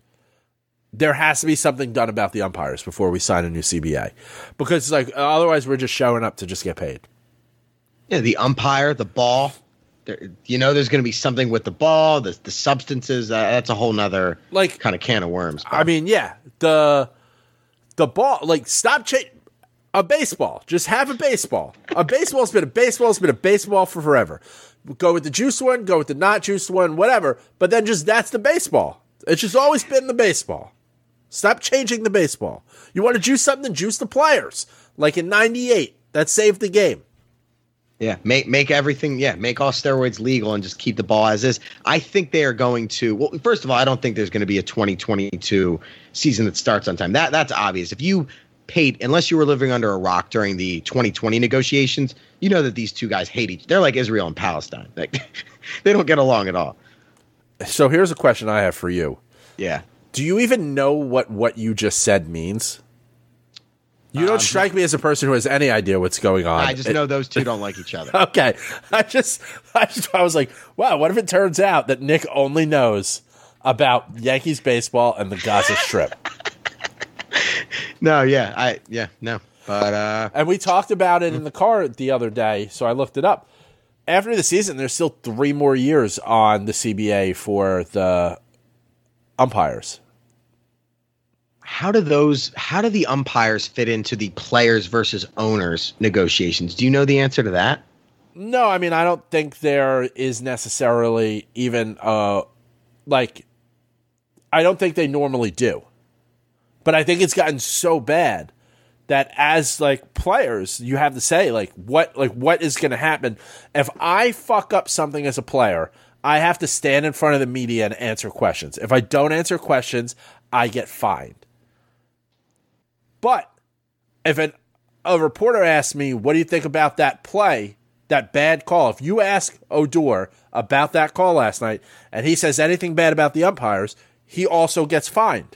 D: there has to be something done about the umpires before we sign a new C B A, because like otherwise we're just showing up to just get paid.
E: Yeah, the umpire, the ball. There, you know, there's going to be something with the ball, the the substances. Uh, that's a whole nother
D: Like-
E: kind of can of worms.
D: I mean, yeah, the the ball, like, stop cha- a baseball. Just have a baseball. A baseball's been a baseball's been a baseball for forever. Go with the juice one, go with the not juice one, whatever. But then just that's the baseball. It's just always been the baseball. Stop changing the baseball. You want to juice something, juice the players. Like in ninety-eight, that saved the game.
E: Yeah, make make everything. Yeah, make all steroids legal and just keep the ball as is. I think they are going to. Well, first of all, I don't think there's going to be a twenty twenty-two season that starts on time. That that's obvious. If you paid, unless you were living under a rock during the twenty twenty negotiations, you know that these two guys hate each. They're like Israel and Palestine. Like they don't get along at all.
D: So here's a question I have for you.
E: Yeah.
D: Do you even know what what you just said means? You don't
E: Um,
D: strike me as a person who has any idea what's going on.
E: I just know those two don't like each other.
D: Okay. I just, I just, I was like, wow, what if it turns out that Nick only knows about Yankees baseball and the Gaza Strip?
E: No, yeah, I yeah, no. But uh
D: And we talked about it in the car the other day, so I looked it up. After the season, there's still three more years on the C B A for the umpires.
E: how do those how do the umpires fit into the players versus owners negotiations? Do you know the answer to that?
D: No, I mean, I don't think there is necessarily even, uh, like, I don't think they normally do. But I think it's gotten so bad that as like players, you have to say like what like what is going to happen if I fuck up something as a player. I have to stand in front of the media and answer questions. If I don't answer questions, I get fined. But if an, a reporter asks me, what do you think about that play, that bad call? If you ask Odor about that call last night and he says anything bad about the umpires, he also gets fined.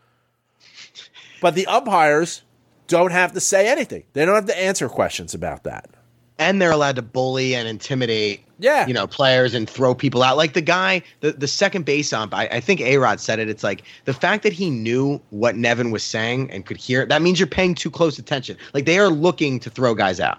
D: But the umpires don't have to say anything. They don't have to answer questions about that.
E: And they're allowed to bully and intimidate,
D: yeah.
E: you know, players and throw people out. Like the guy, the, the second base ump, I, I think A-Rod said it. It's like the fact that he knew what Nevin was saying and could hear it, that means you're paying too close attention. Like they are looking to throw guys out,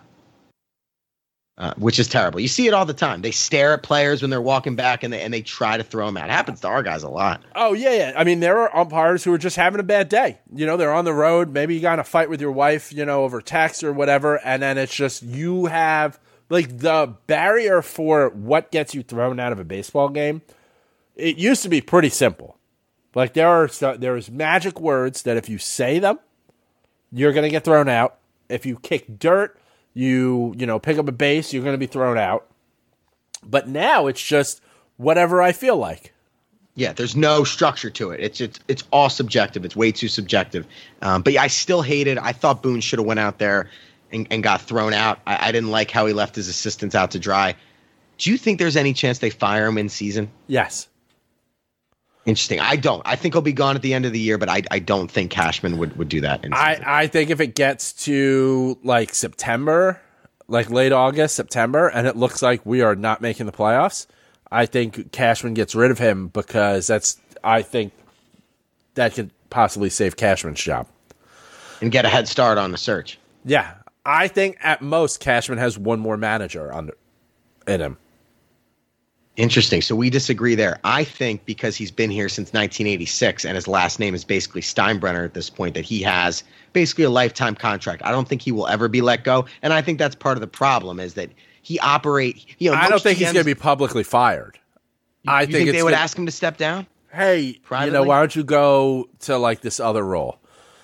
E: uh, which is terrible. You see it all the time. They stare at players when they're walking back and they, and they try to throw them out. It happens to our guys a lot.
D: Oh, yeah, yeah. I mean, there are umpires who are just having a bad day. You know, they're on the road. Maybe you got in a fight with your wife, you know, over text or whatever. And then it's just you have... Like, the barrier for what gets you thrown out of a baseball game, it used to be pretty simple. Like, there are there's magic words that if you say them, you're going to get thrown out. If you kick dirt, you, you know, pick up a base, you're going to be thrown out. But now it's just whatever I feel like.
E: Yeah, there's no structure to it. It's it's it's all subjective. It's way too subjective. Um, but yeah, I still hate it. I thought Boone should have went out there and, and got thrown out. I, I didn't like how he left his assistants out to dry. Do you think there's any chance they fire him in season?
D: Yes.
E: Interesting. I don't. I think he'll be gone at the end of the year, but I I don't think Cashman would, would do that. In
D: I,
E: season.
D: I think if it gets to like September, like late August, September, and it looks like we are not making the playoffs, I think Cashman gets rid of him because that's. I think that could possibly save Cashman's job
E: and get a head start on the search.
D: Yeah, I think at most Cashman has one more manager under in him.
E: Interesting. So we disagree there. I think because he's been here since nineteen eighty-six and his last name is basically Steinbrenner at this point, that he has basically a lifetime contract. I don't think he will ever be let go. And I think that's part of the problem is that he operate. You know,
D: I don't think G Ms, he's going to be publicly fired.
E: You,
D: I
E: you
D: think,
E: think
D: it's
E: they would
D: gonna,
E: ask him to step down?
D: Hey,
E: privately?
D: You know, why don't you go to like this other role?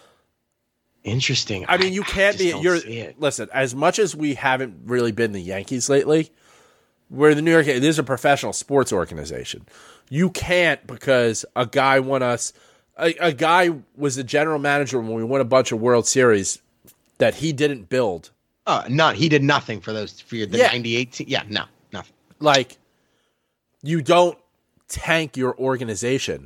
E: Interesting.
D: I mean, you can't be. You're listen. As much as we haven't really been the Yankees lately, we're the New York. This is a professional sports organization. You can't because a guy won us. A, a guy was the general manager when we won a bunch of World Series that he didn't build.
E: Oh, not he did nothing for those for the
D: yeah.
E: ninety-eight team. Yeah, no, nothing.
D: Like, you don't tank your organization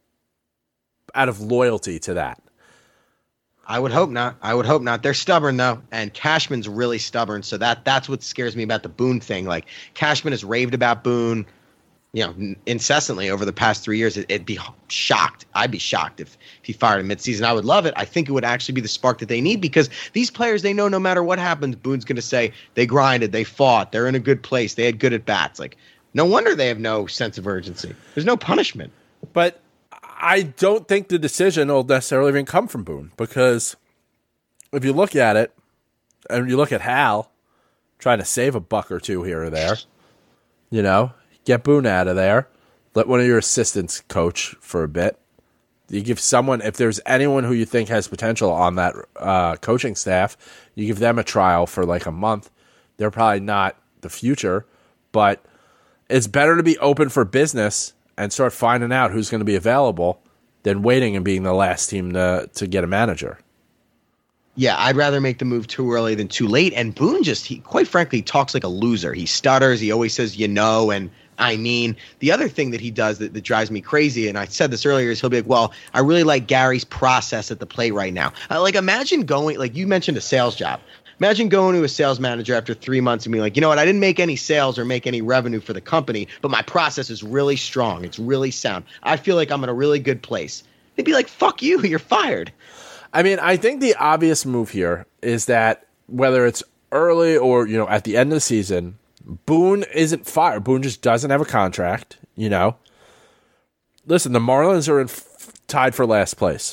D: out of loyalty to that.
E: I would hope not. I would hope not. They're stubborn though, and Cashman's really stubborn. So that that's what scares me about the Boone thing. Like Cashman has raved about Boone, you know, incessantly over the past three years. It, it'd be shocked. I'd be shocked if, if he fired him midseason. I would love it. I think it would actually be the spark that they need because these players, they know no matter what happens, Boone's going to say they grinded, they fought, they're in a good place, they had good at bats. Like no wonder they have no sense of urgency. There's no punishment.
D: But I don't think the decision will necessarily even come from Boone because if you look at it and you look at Hal trying to save a buck or two here or there, you know, get Boone out of there, let one of your assistants coach for a bit. You give someone, if there's anyone who you think has potential on that uh, coaching staff, you give them a trial for like a month. They're probably not the future, but it's better to be open for business and start finding out who's going to be available than waiting and being the last team to, to get a manager.
E: Yeah, I'd rather make the move too early than too late. And Boone just, he quite frankly, talks like a loser. He stutters. He always says, you know, and I mean. The other thing that he does that, that drives me crazy, and I said this earlier, is he'll be like, well, I really like Gary's process at the plate right now. Uh, like, imagine going, like you mentioned a sales job. Imagine going to a sales manager after three months and being like, you know what, I didn't make any sales or make any revenue for the company, but my process is really strong. It's really sound. I feel like I'm in a really good place. They'd be like, fuck you, you're fired.
D: I mean, I think the obvious move here is that whether it's early or, you know, at the end of the season, Boone isn't fired. Boone just doesn't have a contract, you know. Listen, the Marlins are in f- tied for last place.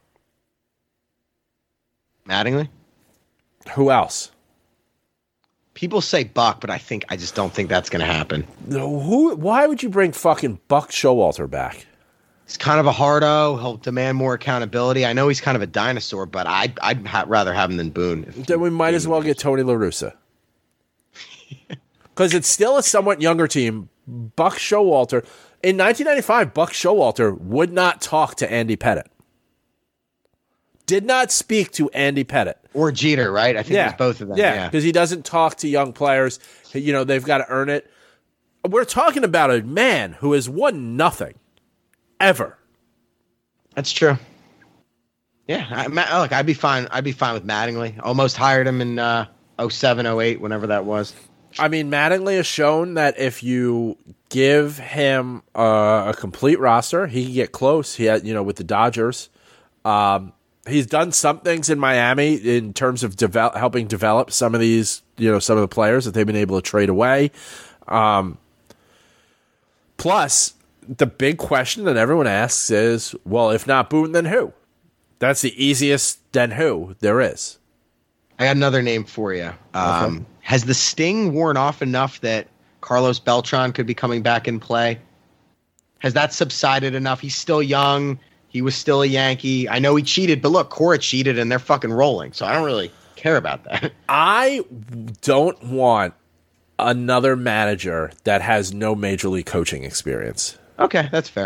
E: Mattingly?
D: Who else?
E: People say Buck, but I think I just don't think that's going to happen.
D: No, who? Why would you bring fucking Buck Showalter back?
E: He's kind of a hardo. He'll demand more accountability. I know he's kind of a dinosaur, but I'd, I'd ha- rather have him than Boone.
D: Then we might as well get Tony La Russa. Because it's still a somewhat younger team. Buck Showalter. In nineteen ninety-five, Buck Showalter would not talk to Andy Pettitte. Did not speak to Andy Pettitte.
E: Or Jeter, right? I think
D: Yeah.
E: it was both of them.
D: Yeah,
E: Yeah.
D: because he doesn't talk to young players. You know, they've got to earn it. We're talking about a man who has won nothing. Ever.
E: That's true. Yeah, I, Ma- look, I'd be fine. I'd be fine with Mattingly. Almost hired him in uh, oh seven, oh eight, whenever that was.
D: I mean, Mattingly has shown that if you give him uh, a complete roster, he can get close. He had, you know, with the Dodgers, um, he's done some things in Miami in terms of develop, helping develop some of these, you know, some of the players that they've been able to trade away. Um, plus, the big question that everyone asks is, well, if not Boone, then who? That's the easiest then who there is.
E: I got another name for you. Um,
D: Okay.
E: Has the sting worn off enough that Carlos Beltran could be coming back in play? Has that subsided enough? He's still young. He was still a Yankee. I know he cheated, but look, Cora cheated and they're fucking rolling. So I don't really care about that.
D: I don't want another manager that has no major league coaching experience.
E: Okay, that's fair.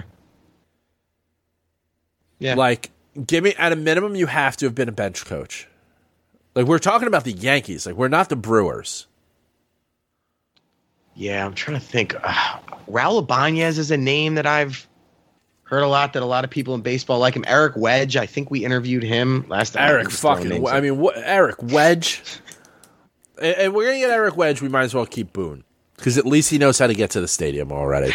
E: Yeah.
D: Like, give me, at a minimum, you have to have been a bench coach. Like, we're talking about the Yankees. Like, we're not the Brewers.
E: Yeah, I'm trying to think. Uh, Raul Ibanez is a name that I've heard a lot, that a lot of people in baseball like him. Eric Wedge, I think we interviewed him last time.
D: Eric fucking, I mean, what, Eric Wedge. and, and we're going to get Eric Wedge. We might as well keep Boone. Because at least he knows how to get to the stadium already.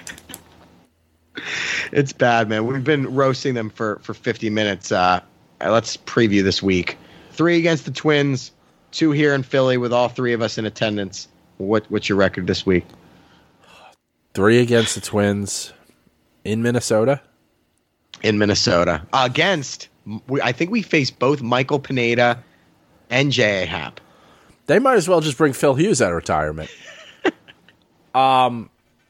E: It's bad, man. We've been roasting them for, for fifty minutes. Uh, let's preview this week. Three against the Twins, two here in Philly with all three of us in attendance. What What's your record this week?
D: Three against the Twins in Minnesota.
E: In Minnesota. Against, we, I think we faced both Michael Pineda and J A. Happ.
D: They might as well just bring Phil Hughes out of retirement. um,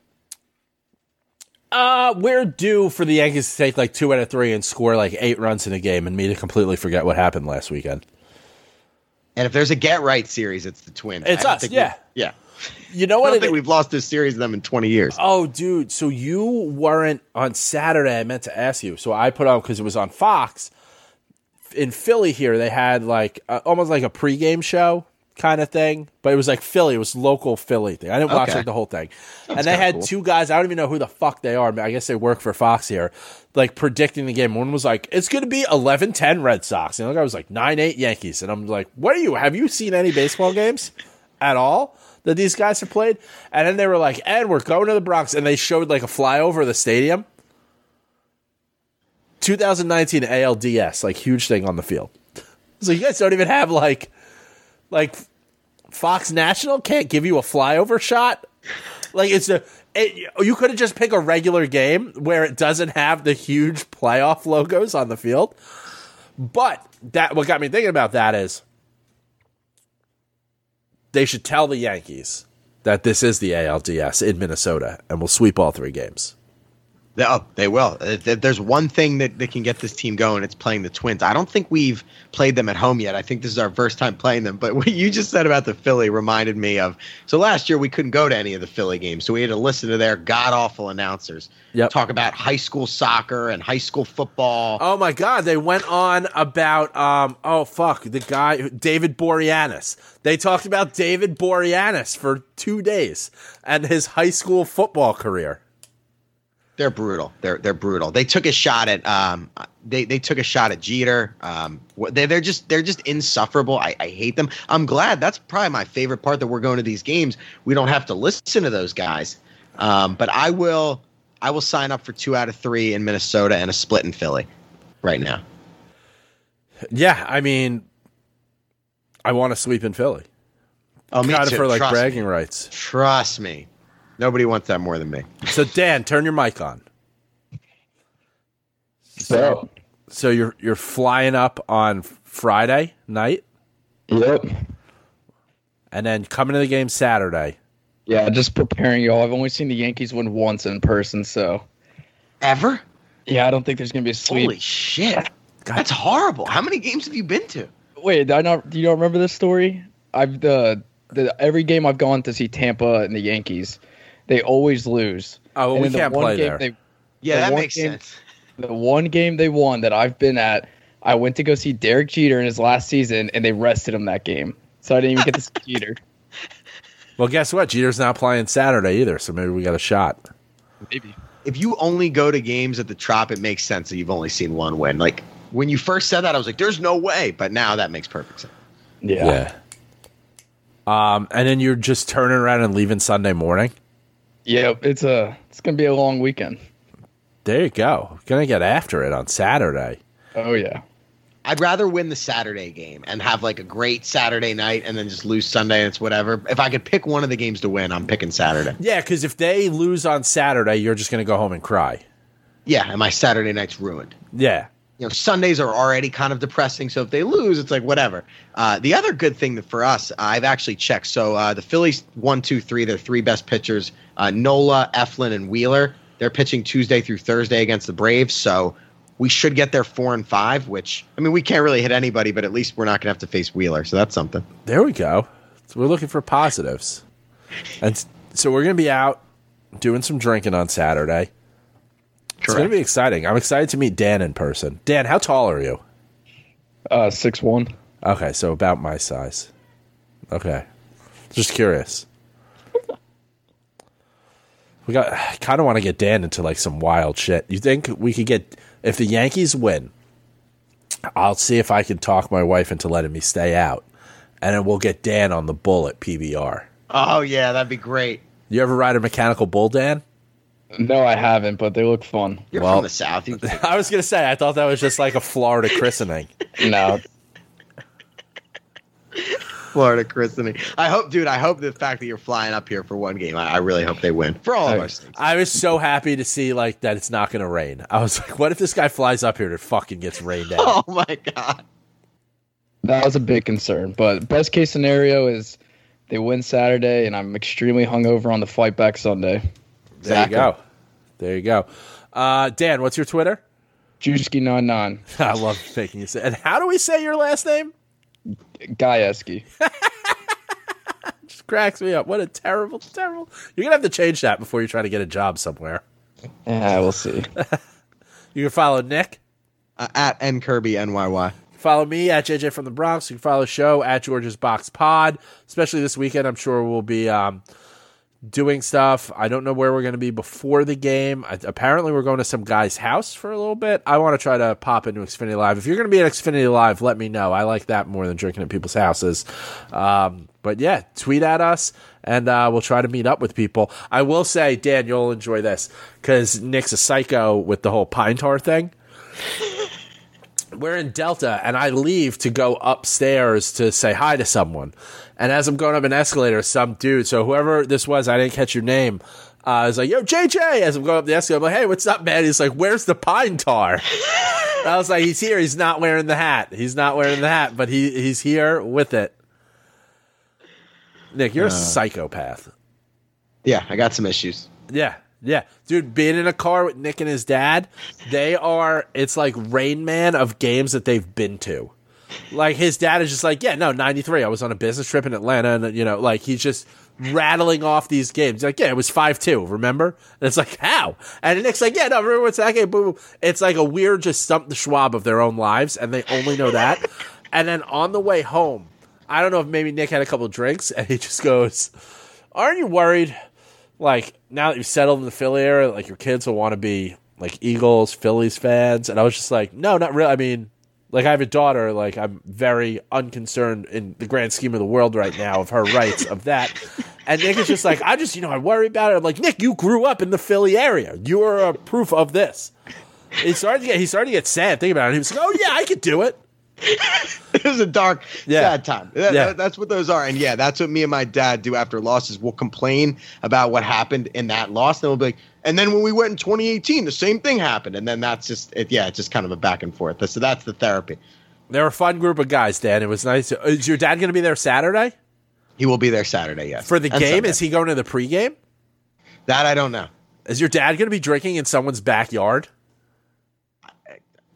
D: uh, we're due for the Yankees to take like two out of three and score like eight runs in a game and me to completely forget what happened last weekend.
E: And if there's a get right series, it's the Twins.
D: It's
E: I don't
D: us,
E: think
D: yeah.
E: we- yeah.
D: You know
E: I
D: what?
E: don't
D: It,
E: think we've lost this series to them in twenty years.
D: oh, dude. So you weren't on Saturday. I meant to ask you. So I put on, because it was on Fox. In Philly here, they had like uh, almost like a pregame show kind of thing, but it was like Philly. It was local Philly thing. I didn't watch
E: Okay.
D: like the whole thing.
E: Sounds
D: and they
E: kinda
D: had
E: cool.
D: two guys. I don't even know who the fuck they are. I guess they work for Fox here. Like predicting the game. One was like, it's going to be eleven ten Red Sox. And the other guy was like nine eight Yankees. And I'm like, what are you? Have you seen any baseball games at all that these guys have played? And then they were like, and we're going to the Bronx. And they showed like a flyover of the stadium. twenty nineteen A L D S, like huge thing on the field. So you guys don't even have like, like Fox National can't give you a flyover shot. Like it's a, it, you could have just picked a regular game where it doesn't have the huge playoff logos on the field. But that, what got me thinking about that is they should tell the Yankees that this is the A L D S in Minnesota and we'll sweep all three games.
E: Oh, they will. If there's one thing that, that can get this team going, it's playing the Twins. I don't think we've played them at home yet. I think this is our first time playing them. But what you just said about the Philly reminded me of, so last year we couldn't go to any of the Philly games. So we had to listen to their god-awful announcers
D: Yep.
E: talk about high school soccer and high school football.
D: Oh my God! They went on about um. Oh fuck! The guy David Boreanaz. They talked about David Boreanaz for two days and his high school football career.
E: They're brutal. They're they're brutal. They took a shot at um. They, they took a shot at Jeter. Um. They they're just they're just insufferable. I, I hate them. I'm glad. That's probably my favorite part, that we're going to these games. We don't have to listen to those guys. Um. But I will. I will sign up for two out of three in Minnesota and a split in Philly right now.
D: Yeah, I mean, I want to sweep in Philly.
E: Oh, me
D: Kind of
E: too.
D: for like
E: Trust
D: bragging
E: me.
D: rights.
E: Trust me. Nobody wants that more than me.
D: So Dan, turn your mic on.
G: So,
D: So you're you're flying up on Friday night,
G: yep.
D: and then coming to the game Saturday.
G: Yeah, just preparing y'all. I've only seen the Yankees win once in person, so
E: Ever?
H: Yeah, I don't think there's gonna be a sweep.
E: Holy shit. That's horrible. How many games have you been to?
H: Wait, I not do you not remember this story? I've the the every game I've gone to see Tampa and the Yankees, they always lose.
D: Oh, well,
H: And
D: we
H: in the
D: can't
H: one
D: play
H: game
D: there.
H: They,
E: Yeah,
H: The
E: that
H: one
E: makes
H: game-
E: sense.
H: the one game they won that I've been at, I went to go see Derek Jeter in his last season, and they rested him that game, so I didn't even get to see Jeter.
D: Well, guess what? Jeter's not playing Saturday either, so maybe we got a shot.
H: Maybe.
E: If you only go to games at the Trop, it makes sense that you've only seen one win. Like when you first said that, I was like, "There's no way," but now that makes perfect sense.
H: Yeah.
D: Yeah. Um, and then you're just turning around and leaving Sunday morning.
H: Yep. It's a it's gonna be a long weekend.
D: There you go. Gonna get after it on Saturday.
H: Oh yeah.
E: I'd rather win the Saturday game and have like a great Saturday night and then just lose Sunday and it's whatever. If I could pick one of the games to win, I'm picking Saturday.
D: Yeah, because if they lose on Saturday, you're just gonna go home and cry.
E: Yeah, and my Saturday night's ruined.
D: Yeah.
E: You know, Sundays are already kind of depressing, so if they lose, it's like whatever. Uh, the other good thing that for us, I've actually checked. So uh, the Phillies, one, two, three, their three best pitchers, uh, Nola, Eflin, and Wheeler. They're pitching Tuesday through Thursday against the Braves, so we should get their four and five. Which I mean, we can't really hit anybody, but at least we're not going to have to face Wheeler, so that's something.
D: There we go. So we're looking for positives. And s- so we're going to be out doing some drinking on Saturday. It's going to be exciting. I'm excited to meet Dan in person. Dan, how tall are you?
H: Uh, six one.
D: Okay, so about my size. Okay. Just curious. We got I kind of want to get Dan into like some wild shit. You think we could get if the Yankees win, I'll see if I can talk my wife into letting me stay out. And then we'll get Dan on the bull at P B R.
E: Oh yeah, that'd be great.
D: You ever ride a mechanical bull, Dan?
H: No, I haven't, but they look fun.
E: You're
D: Well-
E: from the South. You can
D: I was going to say, I thought that was just like a Florida christening.
H: No.
E: Florida christening. I hope, dude. I hope the fact that you're flying up here for one game. I, I really hope they win for all of our sakes.
D: I was so happy to see like that it's not going to rain. I was like, what if this guy flies up here and it fucking gets rained out?
E: Oh my god.
H: That was a big concern, but best case scenario is they win Saturday, and I'm extremely hungover on the flight back Sunday.
D: There you go. There you go. Uh, Dan, what's your Twitter?
H: Juski nine nine.
D: I love making you say. And how do we say your last name?
H: Gajewski.
D: Just cracks me up. What a terrible, terrible. You're gonna have to change that before you try to get a job somewhere.
H: Yeah, we'll see.
D: You can follow Nick.
E: Uh, at N Kirby N Y Y.
D: Follow me at J J from the Bronx. You can follow the show at George's Box Pod. Especially this weekend, I'm sure we'll be um, doing stuff. I don't know where we're going to be before the game. I, apparently, we're going to some guy's house for a little bit. I want to try to pop into Xfinity Live. If you're going to be at Xfinity Live, let me know. I like that more than drinking at people's houses. Um, but yeah, tweet at us, and uh, we'll try to meet up with people. I will say, Dan, you'll enjoy this, because Nick's a psycho with the whole pine tar thing. We're in Delta, and I leave to go upstairs to say hi to someone. And as I'm going up an escalator, some dude, so whoever this was, I didn't catch your name, uh, I was like, yo, J J! As I'm going up the escalator, I'm like, hey, what's up, man? He's like, where's the pine tar? I was like, he's here. He's not wearing the hat. He's not wearing the hat, but he he's here with it. Nick, you're uh, a psychopath.
E: Yeah, I got some issues.
D: Yeah. Yeah, dude, being in a car with Nick and his dad, they are, it's like Rain Man of games that they've been to. Like, his dad is just like, yeah, no, ninety-three, I was on a business trip in Atlanta, and, you know, like, he's just rattling off these games. He's like, yeah, it was five two, remember? And it's like, how? And Nick's like, yeah, no, remember what's that game? Boom. It's like a weird just stump the Schwab of their own lives, and they only know that. And then on the way home, I don't know if maybe Nick had a couple of drinks, and he just goes, aren't you worried? Like, now that you've settled in the Philly area, like, your kids will want to be, like, Eagles, Phillies fans. And I was just like, no, not really. I mean, like, I have a daughter. Like, I'm very unconcerned in the grand scheme of the world right now of her rights of that. And Nick is just like, I just, you know, I worry about it. I'm like, Nick, you grew up in the Philly area. You are a proof of this. He started to get, he started to get sad thinking about it. He was like, oh, yeah, I could do it.
E: It was a dark,
D: yeah.
E: sad time. That,
D: yeah.
E: that, that's what those are. And yeah, that's what me and my dad do after losses. We'll complain about what happened in that loss. Then we'll be like, and then when we went in twenty eighteen, the same thing happened. And then that's just, it, yeah, it's just kind of a back and forth. So that's the therapy.
D: They're a fun group of guys, Dan. It was nice. To, is your dad going to be there Saturday?
E: He will be there Saturday, yes.
D: For the
E: and
D: game?
E: Sunday.
D: Is he going to the pregame?
E: That I don't know.
D: Is your dad going to be drinking in someone's backyard?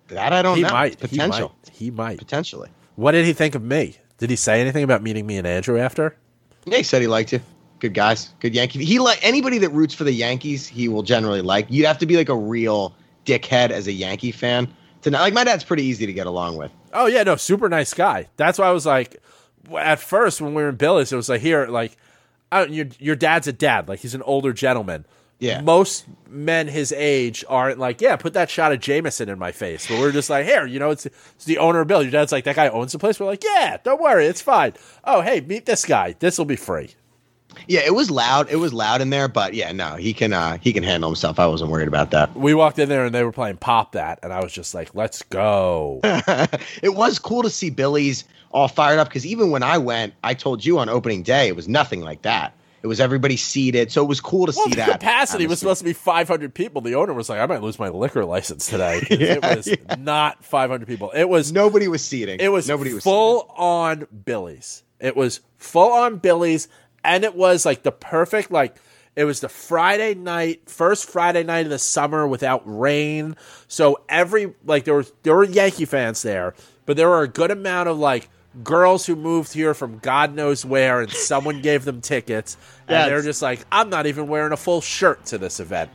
E: That I don't
D: He
E: know.
D: might.
E: Potential.
D: He might. He might.
E: Potentially.
D: What did he think of me? Did he say anything about meeting me and Andrew after?
E: Yeah, he said he liked you. Good guys. Good Yankee. He like anybody that roots for the Yankees, he will generally like. You'd have to be like a real dickhead as a Yankee fan to not, like my dad's pretty easy to get along with.
D: Oh yeah, no, super nice guy. That's why I was like, at first when we were in Billy's, it was like, here, like, I don't, your your dad's a dad, like he's an older gentleman.
E: Yeah.
D: Most men his age aren't like, yeah, put that shot of Jameson in my face. But we're just like, here, you know, it's it's the owner of Bill. Your dad's like, that guy owns the place. We're like, yeah, don't worry, it's fine. Oh, hey, meet this guy. This will be free.
E: Yeah, it was loud. It was loud in there, but yeah, no, he can uh, he can handle himself. I wasn't worried about that.
D: We walked in there and they were playing Pop That, and I was just like, let's go.
E: It was cool to see Billy's all fired up because even when I went, I told you on opening day, it was nothing like that. It was everybody seated, so it was cool to
D: Well,
E: see
D: the
E: that.
D: capacity was
E: atmosphere.
D: supposed to be five hundred people. The owner was like, I might lose my liquor license today. It
E: Yeah,
D: was
E: yeah.
D: not five hundred people. It was
E: Nobody was seating.
D: It was
E: Nobody was
D: full on Billy's. It was full on Billy's, and it was like the perfect, like, it was the Friday night, first Friday night of the summer without rain. So every, like, there was, there were Yankee fans there, but there were a good amount of, like, girls who moved here from God knows where, and someone gave them tickets, and
E: Yes.
D: they're just like, I'm not even wearing a full shirt to this event.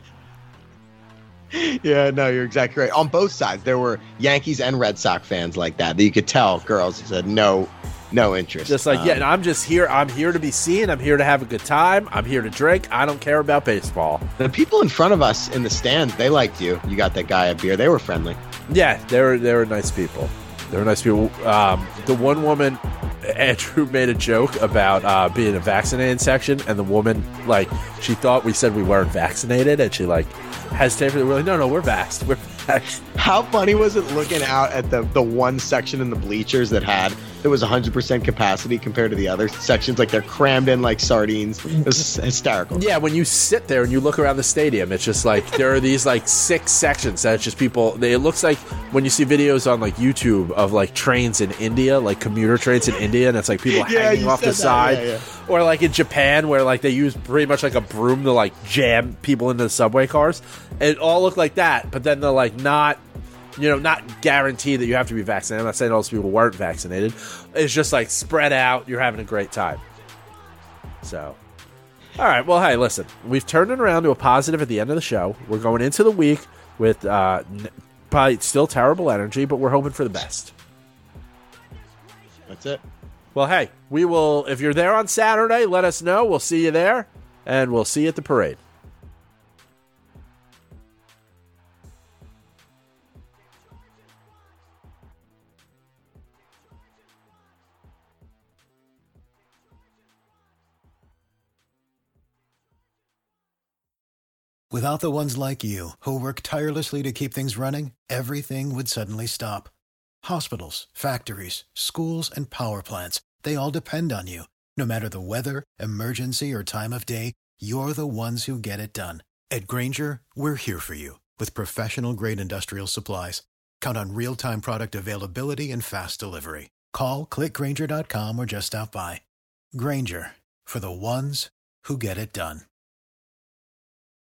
E: Yeah, no, you're exactly right. On both sides, there were Yankees and Red Sox fans like that. That you could tell girls said no, no interest.
D: Just like,
E: Um,
D: yeah, and I'm just here. I'm here to be seen. I'm here to have a good time. I'm here to drink. I don't care about baseball.
E: the people in front of us in the stands, they liked you. You got that guy a beer. They were friendly.
D: Yeah, they were they were nice people. They were nice people. Um, the one woman, Andrew made a joke about uh, being in a vaccinated section, and the woman, like, she thought we said we weren't vaccinated, and she, like, hesitated. We're like, no, no, we're vaxxed. We're vaxxed.
E: How funny was it looking out at the the one section in the bleachers that had that was one hundred percent capacity compared to the other sections? Like they're crammed in like sardines. It was hysterical.
D: Yeah, when you sit there and you look around the stadium, it's just like there are these like six sections that it's just people. They, it looks like when you see videos on like YouTube of like trains in India, like commuter trains in India, and it's like people
E: Yeah,
D: hanging
E: you
D: off the
E: said that.
D: side.
E: Yeah, yeah.
D: Or like in Japan, where like they use pretty much like a broom to like jam people into the subway cars. It all looked like that, but then they're like not, you know, not guaranteed that you have to be vaccinated. I'm not saying all those people weren't vaccinated. It's just like spread out. You're having a great time. So, all right. Well, hey, listen, we've turned it around to a positive at the end of the show. We're going into the week with uh, n- probably still terrible energy, but we're hoping for the best.
E: That's it.
D: Well, hey, we will, if you're there on Saturday, let us know. We'll see you there, and we'll see you at the parade.
I: Without the ones like you, who work tirelessly to keep things running, everything would suddenly stop. Hospitals, factories, schools, and power plants, they all depend on you. No matter the weather, emergency, or time of day, you're the ones who get it done. At Grainger, we're here for you with professional-grade industrial supplies. Count on real-time product availability and fast delivery. Call, click Grainger dot com, or just stop by. Grainger, for the ones who get it done.